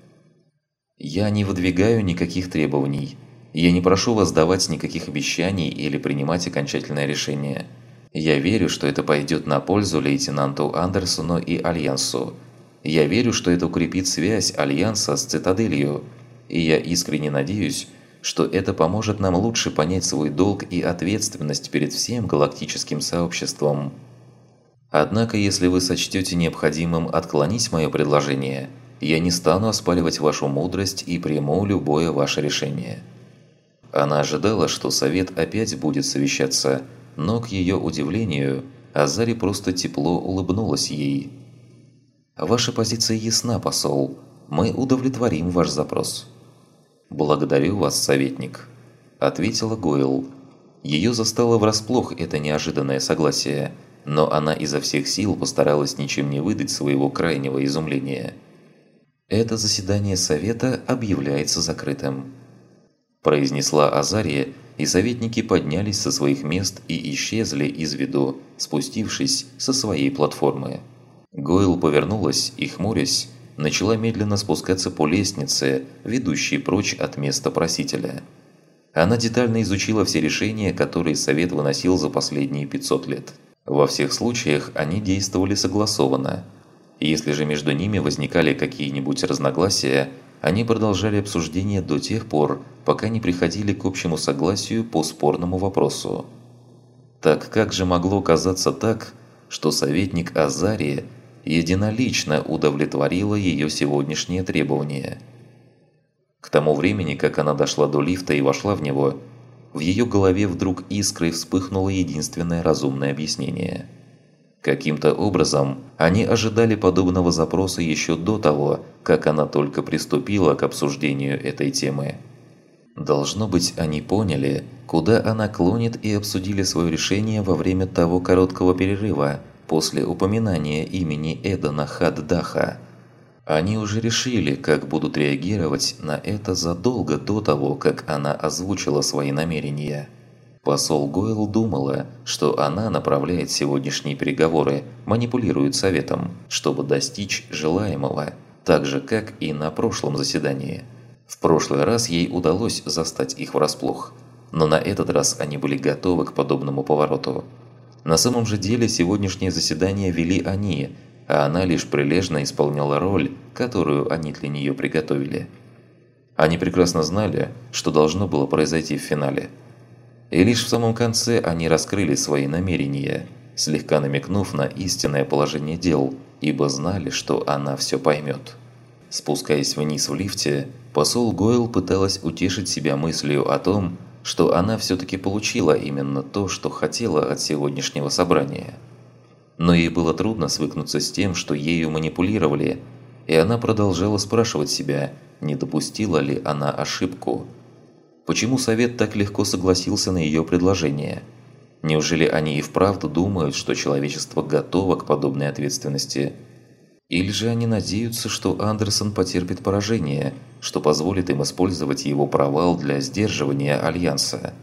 «Я не выдвигаю никаких требований. Я не прошу вас давать никаких обещаний или принимать окончательное решение. Я верю, что это пойдет на пользу лейтенанту Андерсону и Альянсу. Я верю, что это укрепит связь Альянса с Цитаделью, и я искренне надеюсь, что это поможет нам лучше понять свой долг и ответственность перед всем галактическим сообществом. Однако, если вы сочтете необходимым отклонить мое предложение, я не стану оспаривать вашу мудрость и приму любое ваше решение». Она ожидала, что совет опять будет совещаться, но, к ее удивлению, Азари просто тепло улыбнулась ей. «Ваша позиция ясна, посол. Мы удовлетворим ваш запрос». «Благодарю вас, советник», – ответила Гойл. Ее застало врасплох это неожиданное согласие, но она изо всех сил постаралась ничем не выдать своего крайнего изумления. «Это заседание совета объявляется закрытым», – произнесла Азария, и советники поднялись со своих мест и исчезли из виду, спустившись со своей платформы. Гойл повернулась и, хмурясь, начала медленно спускаться по лестнице, ведущей прочь от места просителя. Она детально изучила все решения, которые Совет выносил за последние пятьсот лет. Во всех случаях они действовали согласованно. Если же между ними возникали какие-нибудь разногласия, они продолжали обсуждение до тех пор, пока не приходили к общему согласию по спорному вопросу. Так как же могло казаться так, что советник Азария единолично удовлетворила ее сегодняшние требования? К тому времени, как она дошла до лифта и вошла в него, в ее голове вдруг искрой вспыхнуло единственное разумное объяснение. Каким-то образом они ожидали подобного запроса еще до того, как она только приступила к обсуждению этой темы. Должно быть, они поняли, куда она клонит, и обсудили свое решение во время того короткого перерыва после упоминания имени Эдана Хаддаха. Они уже решили, как будут реагировать на это задолго до того, как она озвучила свои намерения. Посол Гойл думала, что она направляет сегодняшние переговоры, манипулирует советом, чтобы достичь желаемого, так же, как и на прошлом заседании. В прошлый раз ей удалось застать их врасплох, но на этот раз они были готовы к подобному повороту. На самом же деле сегодняшнее заседание вели они, а она лишь прилежно исполняла роль, которую они для нее приготовили. Они прекрасно знали, что должно было произойти в финале. И лишь в самом конце они раскрыли свои намерения, слегка намекнув на истинное положение дел, ибо знали, что она все поймет. Спускаясь вниз в лифте, посол Гойл пыталась утешить себя мыслью о том, что она все-таки получила именно то, что хотела от сегодняшнего собрания. Но ей было трудно свыкнуться с тем, что ею манипулировали, и она продолжала спрашивать себя, не допустила ли она ошибку. Почему совет так легко согласился на ее предложение? Неужели они и вправду думают, что человечество готово к подобной ответственности? Или же они надеются, что Андерсон потерпит поражение, что позволит им использовать его провал для сдерживания Альянса?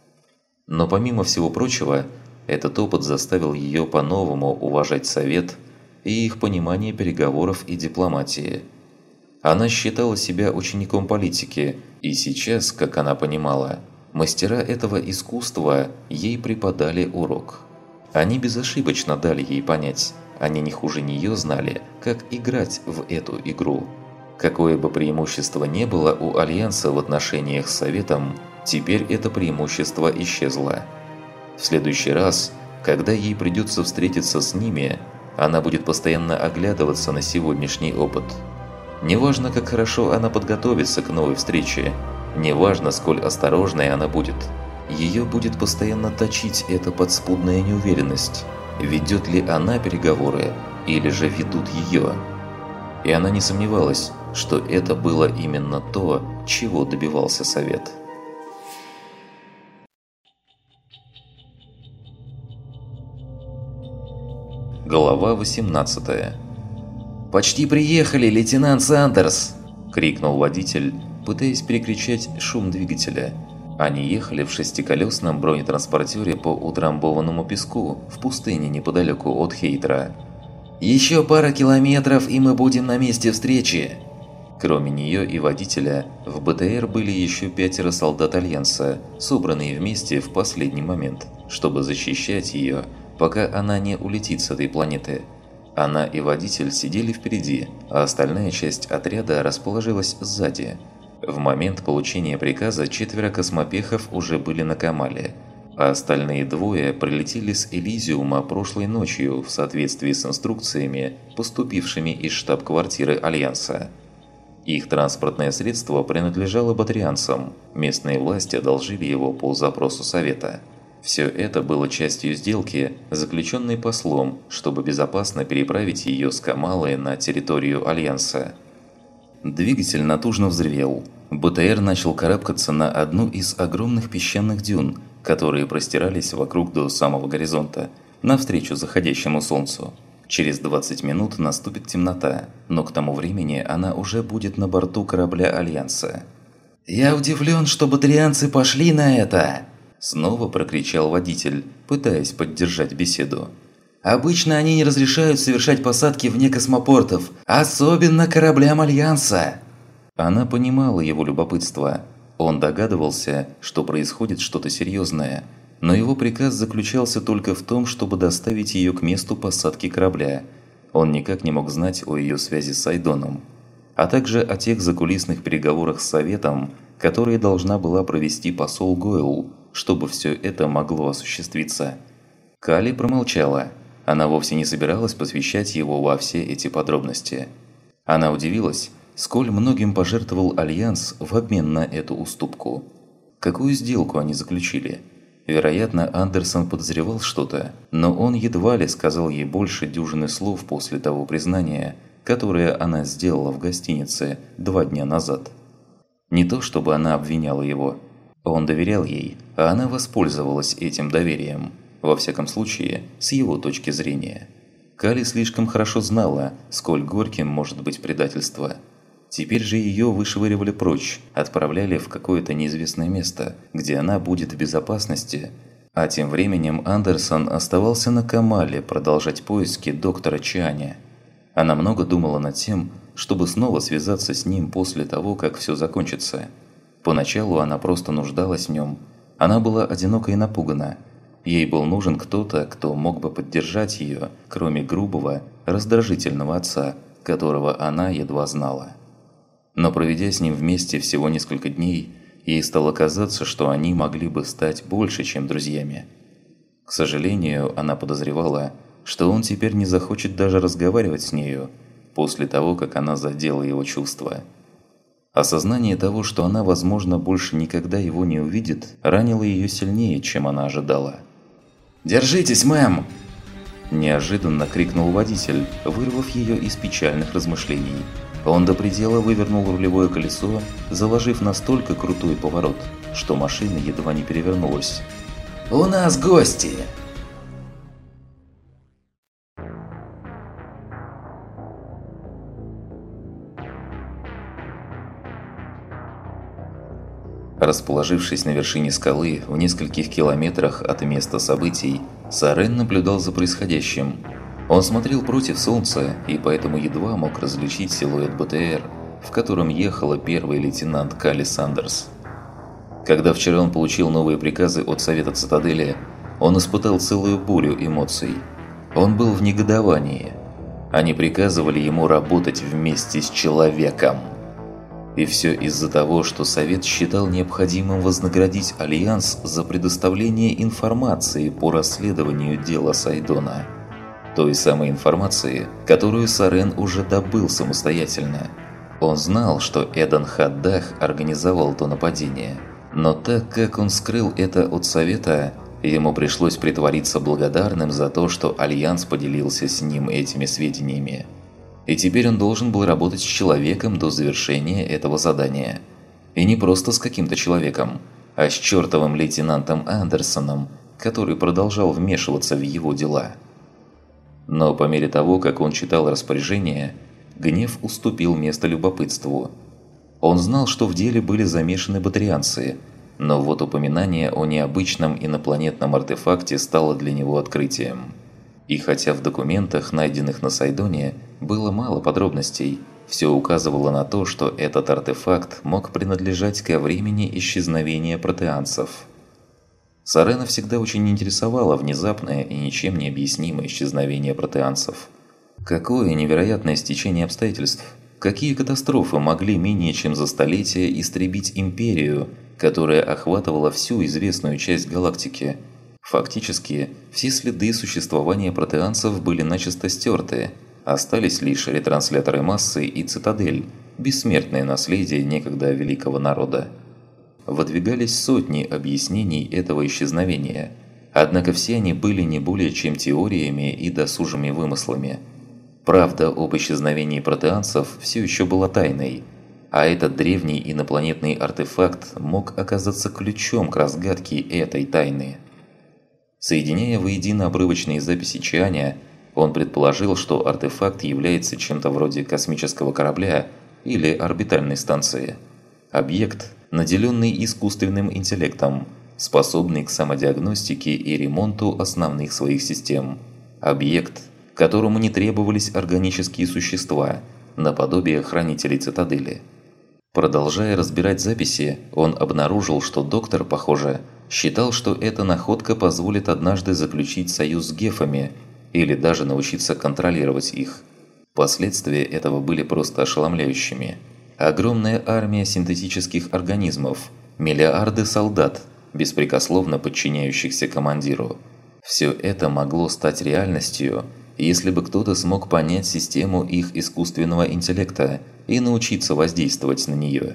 Но помимо всего прочего, этот опыт заставил ее по-новому уважать совет и их понимание переговоров и дипломатии. Она считала себя учеником политики, и сейчас, как она понимала, мастера этого искусства ей преподали урок. Они безошибочно дали ей понять, они не хуже нее знали, как играть в эту игру. Какое бы преимущество ни было у Альянса в отношениях с Советом, теперь это преимущество исчезло. В следующий раз, когда ей придется встретиться с ними, она будет постоянно оглядываться на сегодняшний опыт. Неважно, как хорошо она подготовится к новой встрече, неважно, сколь осторожной она будет, ее будет постоянно точить эта подспудная неуверенность, ведет ли она переговоры или же ведут ее. И она не сомневалась, что это было именно то, чего добивался Совет. Глава восемнадцатая. «Почти приехали, лейтенант Сандерс!» – крикнул водитель, пытаясь перекричать шум двигателя. Они ехали в шестиколесном бронетранспортере по утрамбованному песку в пустыне неподалеку от Хейтера. «Еще пара километров, и мы будем на месте встречи!» Кроме нее и водителя, в БТР были еще пятеро солдат Альянса, собранные вместе в последний момент, чтобы защищать ее, пока она не улетит с этой планеты. Она и водитель сидели впереди, а остальная часть отряда расположилась сзади. В момент получения приказа четверо космопехов уже были на Камале, а остальные двое прилетели с Элизиума прошлой ночью в соответствии с инструкциями, поступившими из штаб-квартиры Альянса. Их транспортное средство принадлежало батарианцам, местные власти одолжили его по запросу Совета. Все это было частью сделки, заключенной послом, чтобы безопасно переправить ее с Камалы на территорию Альянса. Двигатель натужно взревел. БТР начал карабкаться на одну из огромных песчаных дюн, которые простирались вокруг до самого горизонта, навстречу заходящему солнцу. Через двадцать минут наступит темнота, но к тому времени она уже будет на борту корабля Альянса. «Я удивлен, что батарианцы пошли на это!» Снова прокричал водитель, пытаясь поддержать беседу. «Обычно они не разрешают совершать посадки вне космопортов, особенно кораблям Альянса!» Она понимала его любопытство. Он догадывался, что происходит что-то серьезное, но его приказ заключался только в том, чтобы доставить ее к месту посадки корабля. Он никак не мог знать о ее связи с Сайдоном, а также о тех закулисных переговорах с Советом, которые должна была провести посол Гойл, чтобы все это могло осуществиться. Кали промолчала. Она вовсе не собиралась посвящать его во все эти подробности. Она удивилась, сколь многим пожертвовал Альянс в обмен на эту уступку. Какую сделку они заключили? Вероятно, Андерсон подозревал что-то, но он едва ли сказал ей больше дюжины слов после того признания, которое она сделала в гостинице два дня назад. Не то чтобы она обвиняла его. Он доверял ей, а она воспользовалась этим доверием, во всяком случае, с его точки зрения. Кали слишком хорошо знала, сколь горьким может быть предательство. Теперь же ее вышвыривали прочь, отправляли в какое-то неизвестное место, где она будет в безопасности. А тем временем Андерсон оставался на Камале продолжать поиски доктора Чаня. Она много думала над тем, чтобы снова связаться с ним после того, как все закончится. Поначалу она просто нуждалась в нем. Она была одинока и напугана. Ей был нужен кто-то, кто мог бы поддержать ее, кроме грубого, раздражительного отца, которого она едва знала. Но проведя с ним вместе всего несколько дней, ей стало казаться, что они могли бы стать больше, чем друзьями. К сожалению, она подозревала, что он теперь не захочет даже разговаривать с нею, после того, как она задела его чувства. Осознание того, что она, возможно, больше никогда его не увидит, ранило ее сильнее, чем она ожидала. «Держитесь, мэм!» Неожиданно крикнул водитель, вырвав ее из печальных размышлений. Он до предела вывернул рулевое колесо, заложив настолько крутой поворот, что машина едва не перевернулась. «У нас гости!» Расположившись на вершине скалы в нескольких километрах от места событий, Сарен наблюдал за происходящим. Он смотрел против солнца и поэтому едва мог различить силуэт БТР, в котором ехала первый лейтенант Кали Сандерс. Когда вчера он получил новые приказы от Совета Цитадели, он испытал целую бурю эмоций. Он был в негодовании. Они приказывали ему работать вместе с человеком. И все из-за того, что Совет считал необходимым вознаградить Альянс за предоставление информации по расследованию дела Сайдона. Той самой информации, которую Сарен уже добыл самостоятельно. Он знал, что Эдан Хаддах организовал то нападение. Но так как он скрыл это от Совета, ему пришлось притвориться благодарным за то, что Альянс поделился с ним этими сведениями. И теперь он должен был работать с человеком до завершения этого задания. И не просто с каким-то человеком, а с чертовым лейтенантом Андерсоном, который продолжал вмешиваться в его дела. Но по мере того, как он читал распоряжение, гнев уступил место любопытству. Он знал, что в деле были замешаны батарианцы, но вот упоминание о необычном инопланетном артефакте стало для него открытием. И хотя в документах, найденных на Сайдоне, было мало подробностей, все указывало на то, что этот артефакт мог принадлежать ко времени исчезновения протеанцев. Сарена всегда очень интересовало внезапное и ничем не объяснимое исчезновение протеанцев. Какое невероятное стечение обстоятельств! Какие катастрофы могли менее чем за столетие истребить Империю, которая охватывала всю известную часть галактики? Фактически, все следы существования протеанцев были начисто стерты, остались лишь ретрансляторы массы и цитадель, бессмертное наследие некогда великого народа. Выдвигались сотни объяснений этого исчезновения, однако все они были не более чем теориями и досужими вымыслами. Правда об исчезновении протеанцев все еще была тайной, а этот древний инопланетный артефакт мог оказаться ключом к разгадке этой тайны. Соединяя воедино обрывочные записи Чианя, он предположил, что артефакт является чем-то вроде космического корабля или орбитальной станции. Объект, наделенный искусственным интеллектом, способный к самодиагностике и ремонту основных своих систем. Объект, которому не требовались органические существа, наподобие хранителей цитадели. Продолжая разбирать записи, он обнаружил, что доктор, похоже, считал, что эта находка позволит однажды заключить союз с гефами или даже научиться контролировать их. Последствия этого были просто ошеломляющими. Огромная армия синтетических организмов, миллиарды солдат, беспрекословно подчиняющихся командиру. Все это могло стать реальностью, если бы кто-то смог понять систему их искусственного интеллекта и научиться воздействовать на нее.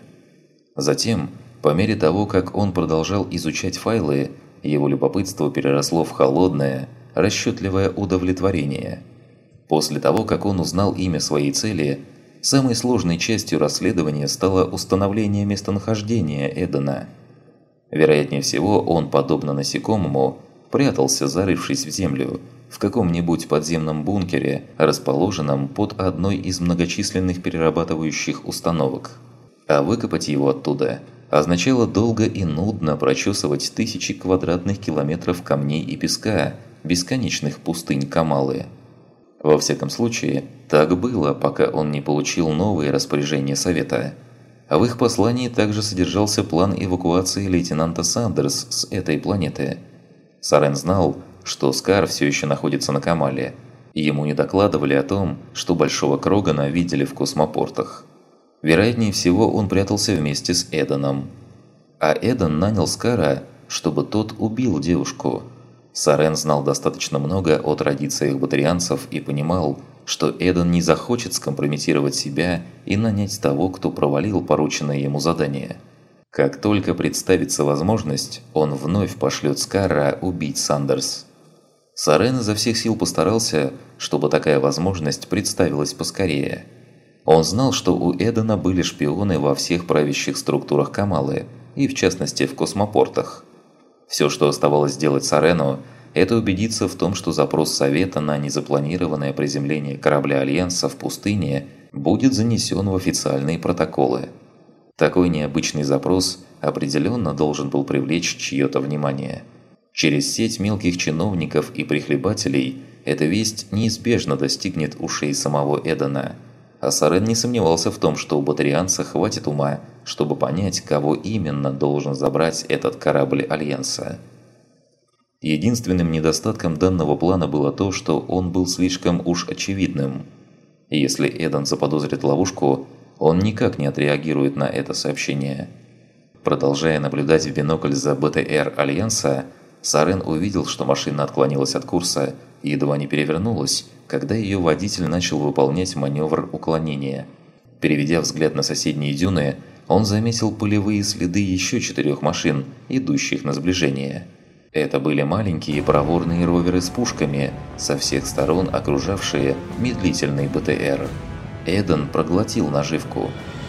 Затем, по мере того, как он продолжал изучать файлы, его любопытство переросло в холодное, расчетливое удовлетворение. После того, как он узнал имя своей цели, самой сложной частью расследования стало установление местонахождения Эдена. Вероятнее всего, он, подобно насекомому, прятался, зарывшись в землю, в каком-нибудь подземном бункере, расположенном под одной из многочисленных перерабатывающих установок. А выкопать его оттуда означало долго и нудно прочесывать тысячи квадратных километров камней и песка, бесконечных пустынь Камалы. Во всяком случае, так было, пока он не получил новые распоряжения Совета. А в их послании также содержался план эвакуации лейтенанта Сандерс с этой планеты. Сарен знал, что Скар все еще находится на Камале, и ему не докладывали о том, что Большого Крогана видели в космопортах. Вероятнее всего, он прятался вместе с Эданом. А Эдан нанял Скара, чтобы тот убил девушку. Сарен знал достаточно много о традициях батарианцев и понимал, что Эдан не захочет скомпрометировать себя и нанять того, кто провалил порученное ему задание. Как только представится возможность, он вновь пошлет Скара убить Сандерс. Сарен изо всех сил постарался, чтобы такая возможность представилась поскорее. Он знал, что у Эдена были шпионы во всех правящих структурах Камалы, и в частности в космопортах. Все, что оставалось сделать Сарену, это убедиться в том, что запрос Совета на незапланированное приземление корабля Альянса в пустыне будет занесен в официальные протоколы. Такой необычный запрос определенно должен был привлечь чье-то внимание. Через сеть мелких чиновников и прихлебателей эта весть неизбежно достигнет ушей самого Эдена. А Сарен не сомневался в том, что у батарианца хватит ума, чтобы понять, кого именно должен забрать этот корабль Альянса. Единственным недостатком данного плана было то, что он был слишком уж очевидным. Если Эдан заподозрит ловушку, он никак не отреагирует на это сообщение. Продолжая наблюдать в бинокль за БТР Альянса, Сарен увидел, что машина отклонилась от курса и едва не перевернулась, когда ее водитель начал выполнять маневр уклонения. Переведя взгляд на соседние дюны, он заметил пылевые следы еще четырех машин, идущих на сближение. Это были маленькие проворные роверы с пушками, со всех сторон окружавшие медлительный БТР. Эдан проглотил наживку.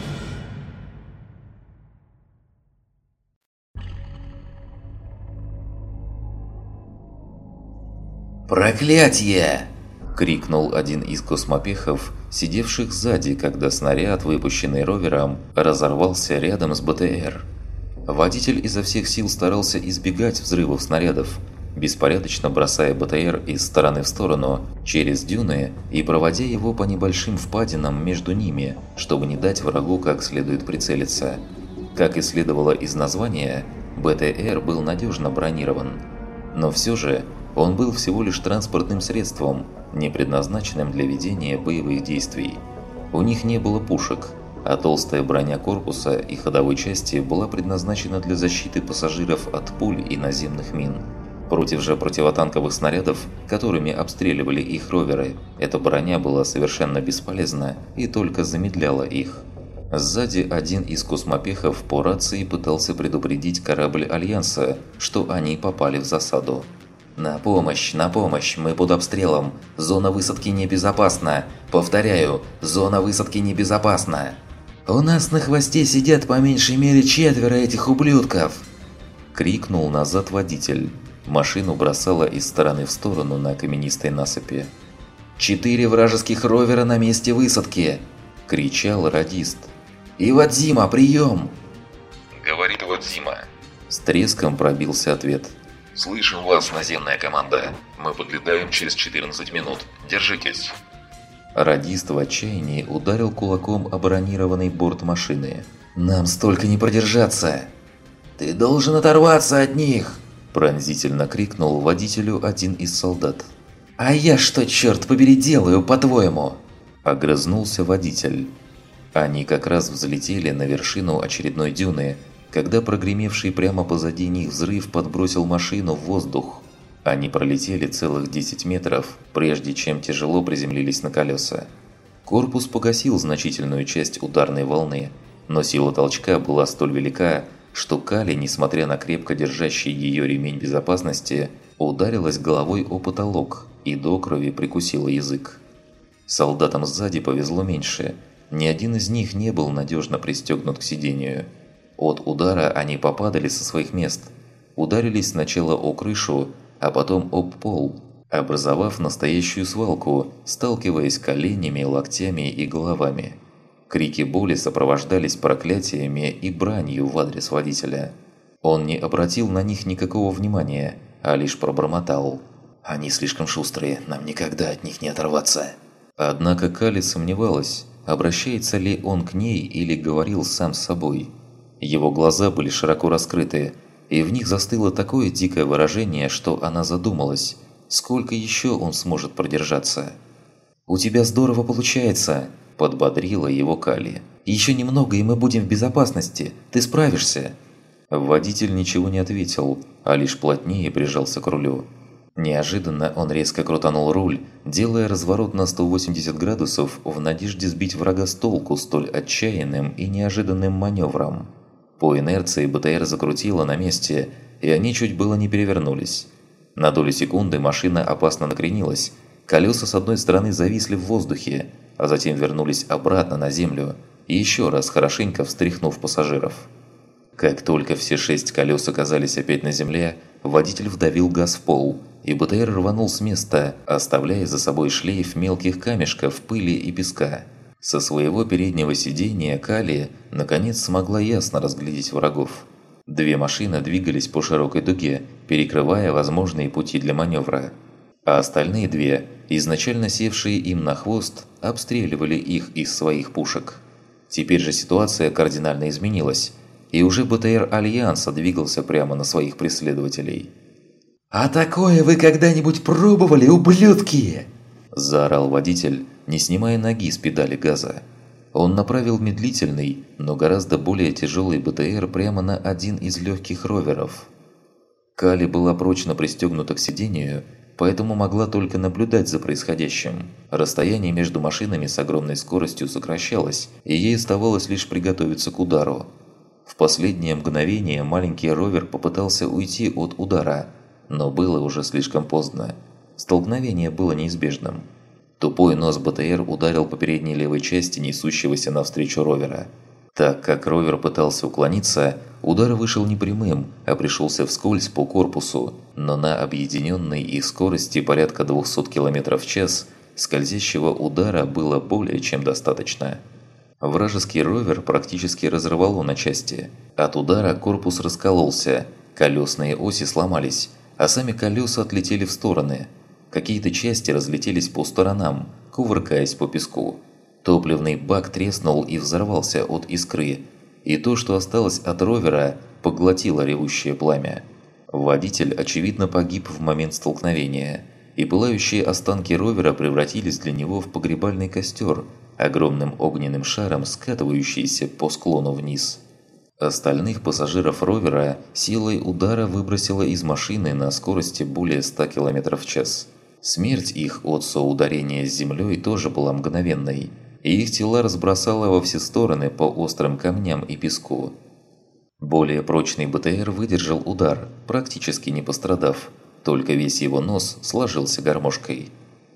«Проклятье!» –
крикнул один из космопехов, сидевших сзади, когда снаряд, выпущенный ровером, разорвался рядом с БТР. Водитель изо всех сил старался избегать взрывов снарядов, беспорядочно бросая БТР из стороны в сторону, через дюны и проводя его по небольшим впадинам между ними, чтобы не дать врагу как следует прицелиться. Как и следовало из названия, БТР был надежно бронирован. Но все же он был всего лишь транспортным средством, не предназначенным для ведения боевых действий. У них не было пушек, а толстая броня корпуса и ходовой части была предназначена для защиты пассажиров от пуль и наземных мин. Против же противотанковых снарядов, которыми обстреливали их роверы, эта броня была совершенно бесполезна и только замедляла их. Сзади один из космопехов по рации пытался предупредить корабль Альянса, что они попали в засаду. «На помощь, на помощь, мы под обстрелом! Зона высадки небезопасна! Повторяю, зона высадки небезопасна! У нас на хвосте сидят по меньшей мере четверо этих ублюдков!» Крикнул назад водитель. Машину бросало из стороны в сторону на каменистой насыпи. «Четыре вражеских ровера на месте высадки!» – кричал радист. «Ивадзима, прием!» «Говорит Ивадзима».
С треском пробился ответ.
«Слышим вас, наземная команда. Мы подлетаем через четырнадцать минут. Держитесь».
Радист в отчаянии ударил кулаком о бронированный борт машины. «Нам столько не продержаться!» «Ты должен оторваться от них!» Пронзительно крикнул водителю один из солдат. «А я что, черт побери, делаю, по-твоему?» Огрызнулся водитель. Они как раз взлетели на вершину очередной дюны, когда прогремевший прямо позади них взрыв подбросил машину в воздух. Они пролетели целых десять метров, прежде чем тяжело приземлились на колеса. Корпус погасил значительную часть ударной волны, но сила толчка была столь велика, что Кали, несмотря на крепко держащий ее ремень безопасности, ударилась головой о потолок и до крови прикусила язык. Солдатам сзади повезло меньше, ни один из них не был надежно пристегнут к сидению. От удара они попадали со своих мест, ударились сначала о крышу, а потом об пол, образовав настоящую свалку, сталкиваясь коленями, локтями и головами. Крики боли сопровождались проклятиями и бранью в адрес водителя. Он не обратил на них никакого внимания, а лишь пробормотал: «Они слишком шустрые, нам никогда от них не оторваться». Однако Кали сомневалась, обращается ли он к ней или говорил сам с собой. Его глаза были широко раскрыты, и в них застыло такое дикое выражение, что она задумалась, сколько еще он сможет продержаться. «У тебя здорово получается!» – подбодрила его Кали. «Еще немного, и мы будем в безопасности. Ты справишься!» Водитель ничего не ответил, а лишь плотнее прижался к рулю. Неожиданно он резко крутанул руль, делая разворот на сто восемьдесят градусов в надежде сбить врага с толку столь отчаянным и неожиданным маневром. По инерции БТР закрутило на месте, и они чуть было не перевернулись. На долю секунды машина опасно накренилась, колеса с одной стороны зависли в воздухе, а затем вернулись обратно на землю, еще раз хорошенько встряхнув пассажиров. Как только все шесть колес оказались опять на земле, водитель вдавил газ в пол, и БТР рванул с места, оставляя за собой шлейф мелких камешков, пыли и песка. Со своего переднего сидения Кали наконец смогла ясно разглядеть врагов. Две машины двигались по широкой дуге, перекрывая возможные пути для маневра. А остальные две, изначально севшие им на хвост, обстреливали их из своих пушек. Теперь же ситуация кардинально изменилась, и уже БТР Альянса двигался прямо на своих преследователей. «А такое вы когда-нибудь пробовали, ублюдки?» – заорал водитель,
не снимая ноги с педали газа. Он направил медлительный, но гораздо более тяжелый БТР прямо на один из легких роверов. Кали была прочно пристегнута к сидению, поэтому могла только наблюдать за происходящим. Расстояние между машинами с огромной скоростью сокращалось, и ей оставалось лишь приготовиться к удару. В последнее мгновение маленький ровер попытался уйти от удара, но было уже слишком поздно. Столкновение было неизбежным. Тупой нос БТР ударил по передней левой части несущегося навстречу ровера. Так как ровер пытался уклониться, удар вышел не прямым, а пришелся вскользь по корпусу, но на объединенной их скорости порядка двухсот километров в час скользящего удара было более чем достаточно. Вражеский ровер практически разорвало на части. От удара корпус раскололся, колесные оси сломались, а сами колеса отлетели в стороны. Какие-то части разлетелись по сторонам, кувыркаясь по песку. Топливный бак треснул и взорвался от искры, и то, что осталось от ровера, поглотило ревущее пламя. Водитель, очевидно, погиб в момент столкновения, и пылающие останки ровера превратились для него в погребальный костер, огромным огненным шаром скатывающийся по склону вниз. Остальных пассажиров ровера силой удара выбросило из машины на скорости более ста километров в час. Смерть их от соударения с землей тоже была мгновенной, и их тела разбросало во все стороны по острым камням и песку. Более прочный БТР выдержал удар, практически не пострадав, только весь его нос сложился гармошкой.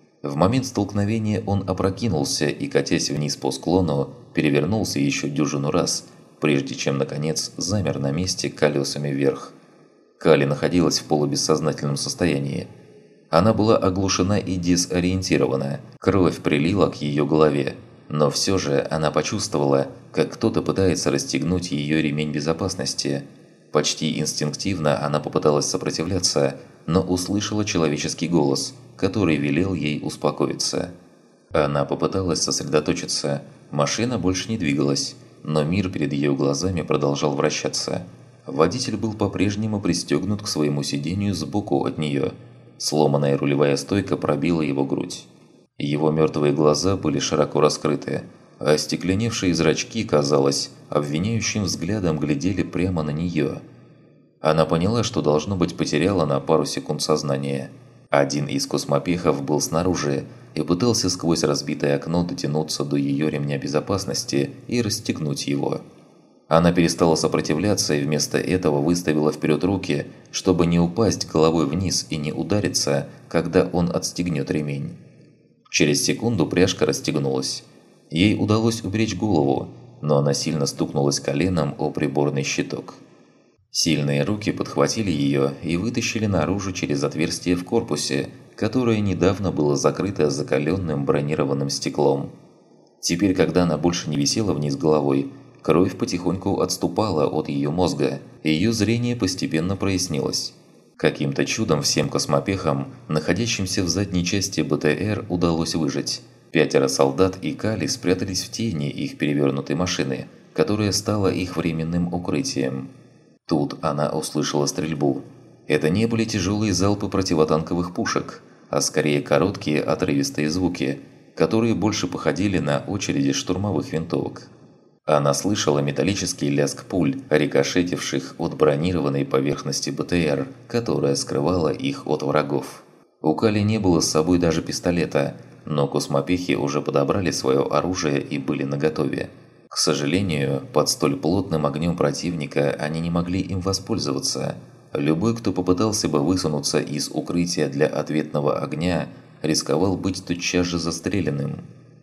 В момент столкновения он опрокинулся и, катясь вниз по склону, перевернулся еще дюжину раз, прежде чем, наконец, замер на месте колесами вверх. Кали находилась в полубессознательном состоянии. Она была оглушена и дезориентирована, кровь прилила к ее голове, но все же она почувствовала, как кто-то пытается расстегнуть ее ремень безопасности. Почти инстинктивно она попыталась сопротивляться, но услышала человеческий голос, который велел ей успокоиться. Она попыталась сосредоточиться, машина больше не двигалась, но мир перед ее глазами продолжал вращаться. Водитель был по-прежнему пристегнут к своему сидению сбоку от нее. Сломанная рулевая стойка пробила его грудь. Его мертвые глаза были широко раскрыты, а остекленевшие зрачки, казалось, обвиняющим взглядом глядели прямо на нее. Она поняла, что, должно быть, потеряла на пару секунд сознание. Один из космопехов был снаружи и пытался сквозь разбитое окно дотянуться до ее ремня безопасности и расстегнуть его. Она перестала сопротивляться и вместо этого выставила вперед руки, чтобы не упасть головой вниз и не удариться, когда он отстегнет ремень. Через секунду пряжка расстегнулась. Ей удалось уберечь голову, но она сильно стукнулась коленом о приборный щиток. Сильные руки подхватили ее и вытащили наружу через отверстие в корпусе, которое недавно было закрыто закаленным бронированным стеклом. Теперь, когда она больше не висела вниз головой, кровь потихоньку отступала от ее мозга, и ее зрение постепенно прояснилось. Каким-то чудом всем космопехам, находящимся в задней части БТР, удалось выжить. Пятеро солдат и Кали спрятались в тени их перевернутой машины, которая стала их временным укрытием. Тут она услышала стрельбу. Это не были тяжелые залпы противотанковых пушек, а скорее короткие отрывистые звуки, которые больше походили на очереди штурмовых винтовок. Она слышала металлический лязг пуль, рикошетивших от бронированной поверхности БТР, которая скрывала их от врагов. У Кали не было с собой даже пистолета, но космопехи уже подобрали свое оружие и были наготове. К сожалению, под столь плотным огнем противника они не могли им воспользоваться. Любой, кто попытался бы высунуться из укрытия для ответного огня, рисковал быть тотчас же застреленным.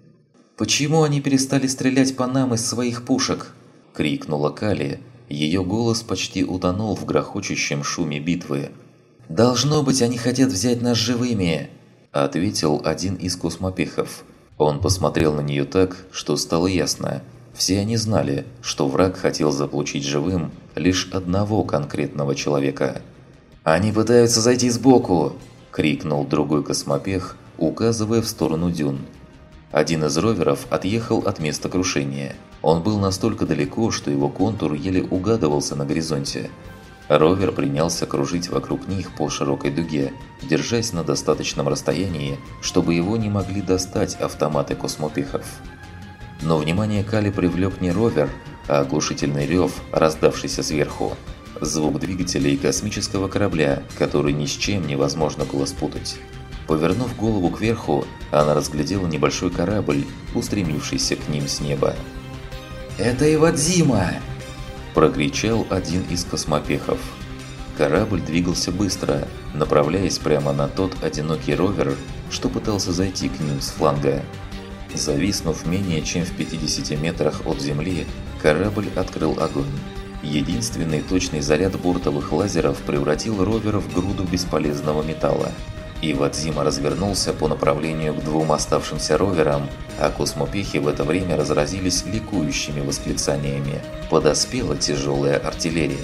«Почему они перестали стрелять по нам из своих пушек?» – крикнула Кали. Ее голос почти утонул в грохочущем шуме битвы. «Должно быть, они хотят взять нас живыми!» – ответил один из космопехов. Он посмотрел на нее так, что стало ясно. Все они знали, что враг хотел заполучить живым лишь одного конкретного человека. «Они пытаются зайти сбоку!» – крикнул другой космопех, указывая в сторону дюн. Один из роверов отъехал от места крушения. Он был настолько далеко, что его контур еле угадывался на горизонте. Ровер принялся кружить вокруг них по широкой дуге, держась на достаточном расстоянии, чтобы его не могли достать автоматы космопехов. Но внимание Кали привлек не ровер, а оглушительный рев, раздавшийся сверху. Звук двигателей космического корабля, который ни с чем невозможно было спутать. Повернув голову кверху, она разглядела небольшой корабль, устремившийся к ним с неба.
«Это Ивадзима!»
– прокричал один из космопехов. Корабль двигался быстро, направляясь прямо на тот одинокий ровер, что пытался зайти к ним с фланга. Зависнув менее чем в пятидесяти метрах от земли, корабль открыл огонь. Единственный точный заряд бортовых лазеров превратил ровер в груду бесполезного металла. Ивадзима развернулся по направлению к двум оставшимся роверам, а космопехи в это время разразились ликующими восклицаниями. Подоспела тяжелая артиллерия.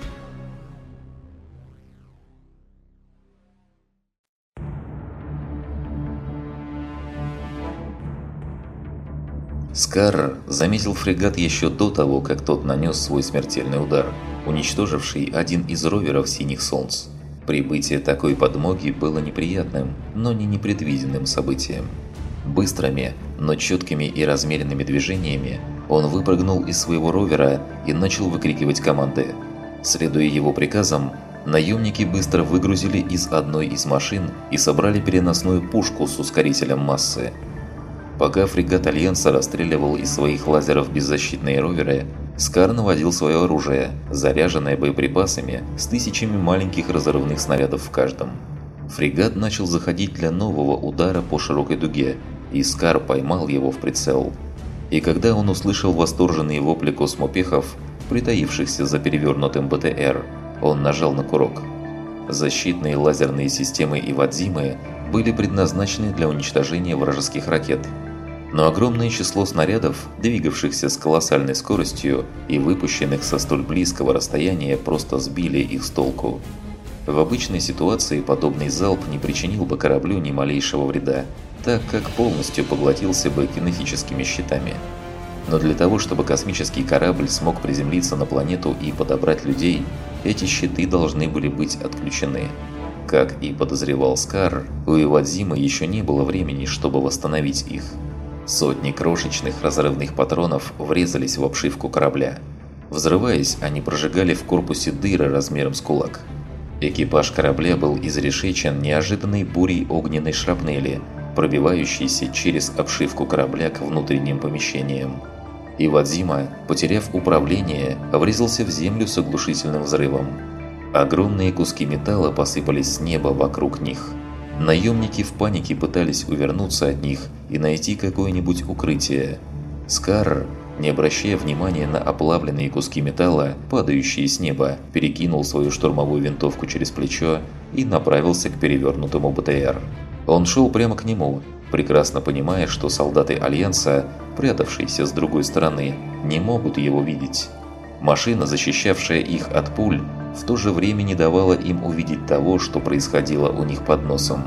Скар заметил фрегат еще до того, как тот нанес свой смертельный удар, уничтоживший один из роверов Синих Солнц. Прибытие такой подмоги было неприятным, но не непредвиденным событием. Быстрыми, но четкими и размеренными движениями он выпрыгнул из своего ровера и начал выкрикивать команды. Следуя его приказам, наемники быстро выгрузили из одной из машин и собрали переносную пушку с ускорителем массы. Пока фрегат Альянса расстреливал из своих лазеров беззащитные роверы, Скар наводил свое оружие, заряженное боеприпасами с тысячами маленьких разрывных снарядов в каждом. Фрегат начал заходить для нового удара по широкой дуге, и Скар поймал его в прицел. И когда он услышал восторженные вопли космопехов, притаившихся за перевернутым БТР, он нажал на курок. Защитные лазерные системы Ивадзимы были предназначены для уничтожения вражеских ракет. Но огромное число снарядов, двигавшихся с колоссальной скоростью и выпущенных со столь близкого расстояния, просто сбили их с толку. В обычной ситуации подобный залп не причинил бы кораблю ни малейшего вреда, так как полностью поглотился бы кинетическими щитами. Но для того, чтобы космический корабль смог приземлиться на планету и подобрать людей, эти щиты должны были быть отключены. Как и подозревал Скар, у Ивадзимы еще не было времени, чтобы восстановить их. Сотни крошечных разрывных патронов врезались в обшивку корабля. Взрываясь, они прожигали в корпусе дыры размером с кулак. Экипаж корабля был изрешечен неожиданной бурей огненной шрапнели, пробивающейся через обшивку корабля к внутренним помещениям. Ивадзима, потеряв управление, врезался в землю с оглушительным взрывом. Огромные куски металла посыпались с неба вокруг них. Наемники в панике пытались увернуться от них и найти какое-нибудь укрытие. Скар, не обращая внимания на оплавленные куски металла, падающие с неба, перекинул свою штурмовую винтовку через плечо и направился к перевернутому БТР. Он шел прямо к нему, прекрасно понимая, что солдаты Альянса, прятавшиеся с другой стороны, не могут его видеть. Машина, защищавшая их от пуль, в то же время не давала им увидеть того, что происходило у них под носом.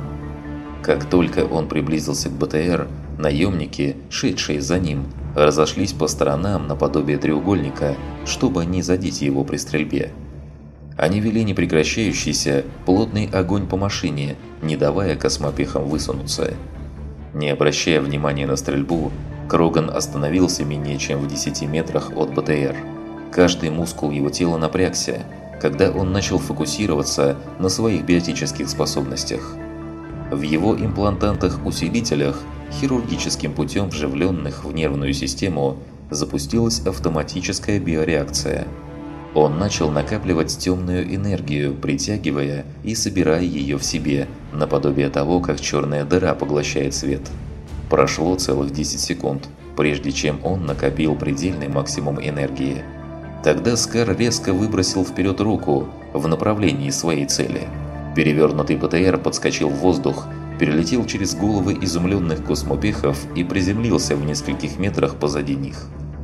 Как только он приблизился к БТР, наемники, шедшие за ним, разошлись по сторонам наподобие треугольника, чтобы не задеть его при стрельбе. Они вели непрекращающийся, плотный огонь по машине, не давая космопехам высунуться. Не обращая внимания на стрельбу, Кроган остановился менее чем в десяти метрах от БТР. Каждый мускул его тела напрягся, когда он начал фокусироваться на своих биотических способностях. В его имплантантах-усилителях, хирургическим путем вживленных в нервную систему, запустилась автоматическая биореакция. Он начал накапливать темную энергию, притягивая и собирая ее в себе, наподобие того, как черная дыра поглощает свет. Прошло целых десять секунд, прежде чем он накопил предельный максимум энергии. Тогда Скар резко выбросил вперед руку в направлении своей цели. Перевернутый БТР подскочил в воздух, перелетел через головы изумленных космопехов и приземлился в нескольких метрах позади них.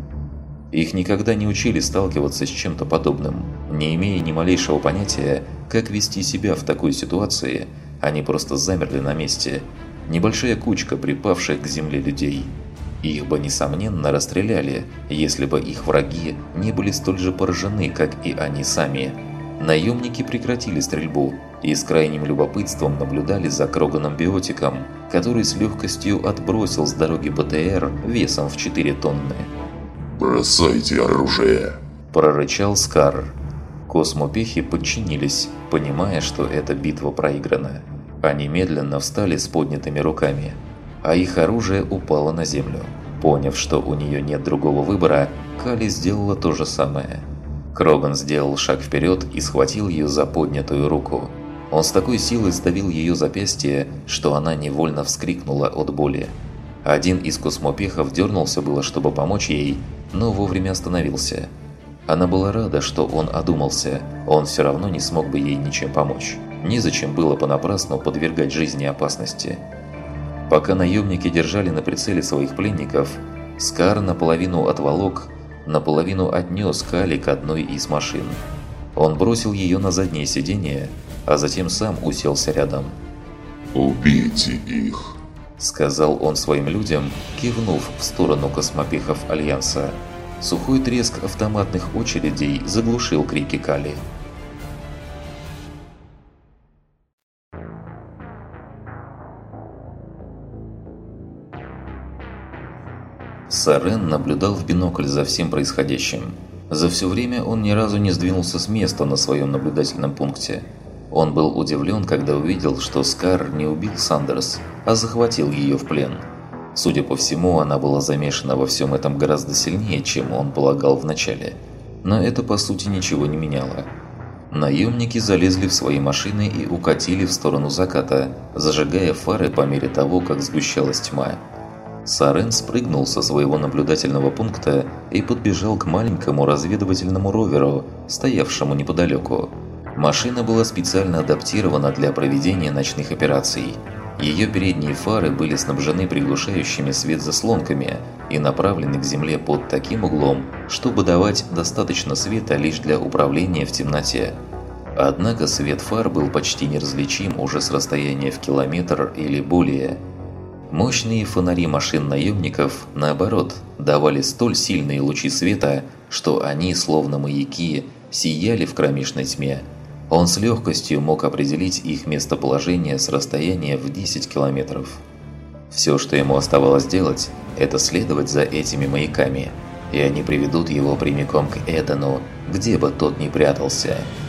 Их никогда не учили сталкиваться с чем-то подобным. Не имея ни малейшего понятия, как вести себя в такой ситуации, они просто замерли на месте. Небольшая кучка припавших к земле людей. Их бы, несомненно, расстреляли, если бы их враги не были столь же поражены, как и они сами. Наемники прекратили стрельбу и с крайним любопытством наблюдали за Кроганом-биотиком, который с легкостью отбросил с дороги БТР весом в четыре тонны.
«Бросайте оружие!»
– прорычал Скар. Космопехи подчинились, понимая, что эта битва проиграна. Они медленно встали с поднятыми руками, а их оружие упало на землю. Поняв, что у нее нет другого выбора, Кали сделала то же самое. Кроган сделал шаг вперед и схватил ее за поднятую руку. Он с такой силой сдавил ее запястье, что она невольно вскрикнула от боли. Один из космопехов дернулся было, чтобы помочь ей, но вовремя остановился. Она была рада, что он одумался, он все равно не смог бы ей ничем помочь. Незачем было понапрасну подвергать жизни опасности. Пока наемники держали на прицеле своих пленников, Скар наполовину отволок, наполовину отнес Кали к одной из машин. Он бросил ее на заднее сиденье, а затем сам уселся рядом.
«Убейте их»,
– сказал он своим людям, кивнув в сторону космопехов Альянса. Сухой треск автоматных очередей заглушил крики Кали. Сарен наблюдал в бинокль за всем происходящим. За все время он ни разу не сдвинулся с места на своем наблюдательном пункте. Он был удивлен, когда увидел, что Скар не убил Сандерс, а захватил ее в плен. Судя по всему, она была замешана во всем этом гораздо сильнее, чем он полагал вначале. Но это по сути ничего не меняло. Наемники залезли в свои машины и укатили в сторону заката, зажигая фары по мере того, как сгущалась тьма. Сарен спрыгнул со своего наблюдательного пункта и подбежал к маленькому разведывательному роверу, стоявшему неподалеку. Машина была специально адаптирована для проведения ночных операций. Ее передние фары были снабжены приглушающими свет заслонками и направлены к земле под таким углом, чтобы давать достаточно света лишь для управления в темноте. Однако свет фар был почти неразличим уже с расстояния в километр или более. Мощные фонари машин наемников, наоборот, давали столь сильные лучи света, что они, словно маяки, сияли в кромешной тьме. Он с легкостью мог определить их местоположение с расстояния в десять километров. Все, что ему оставалось делать, это следовать за этими маяками, и они приведут его прямиком к Эдену, где бы тот ни прятался.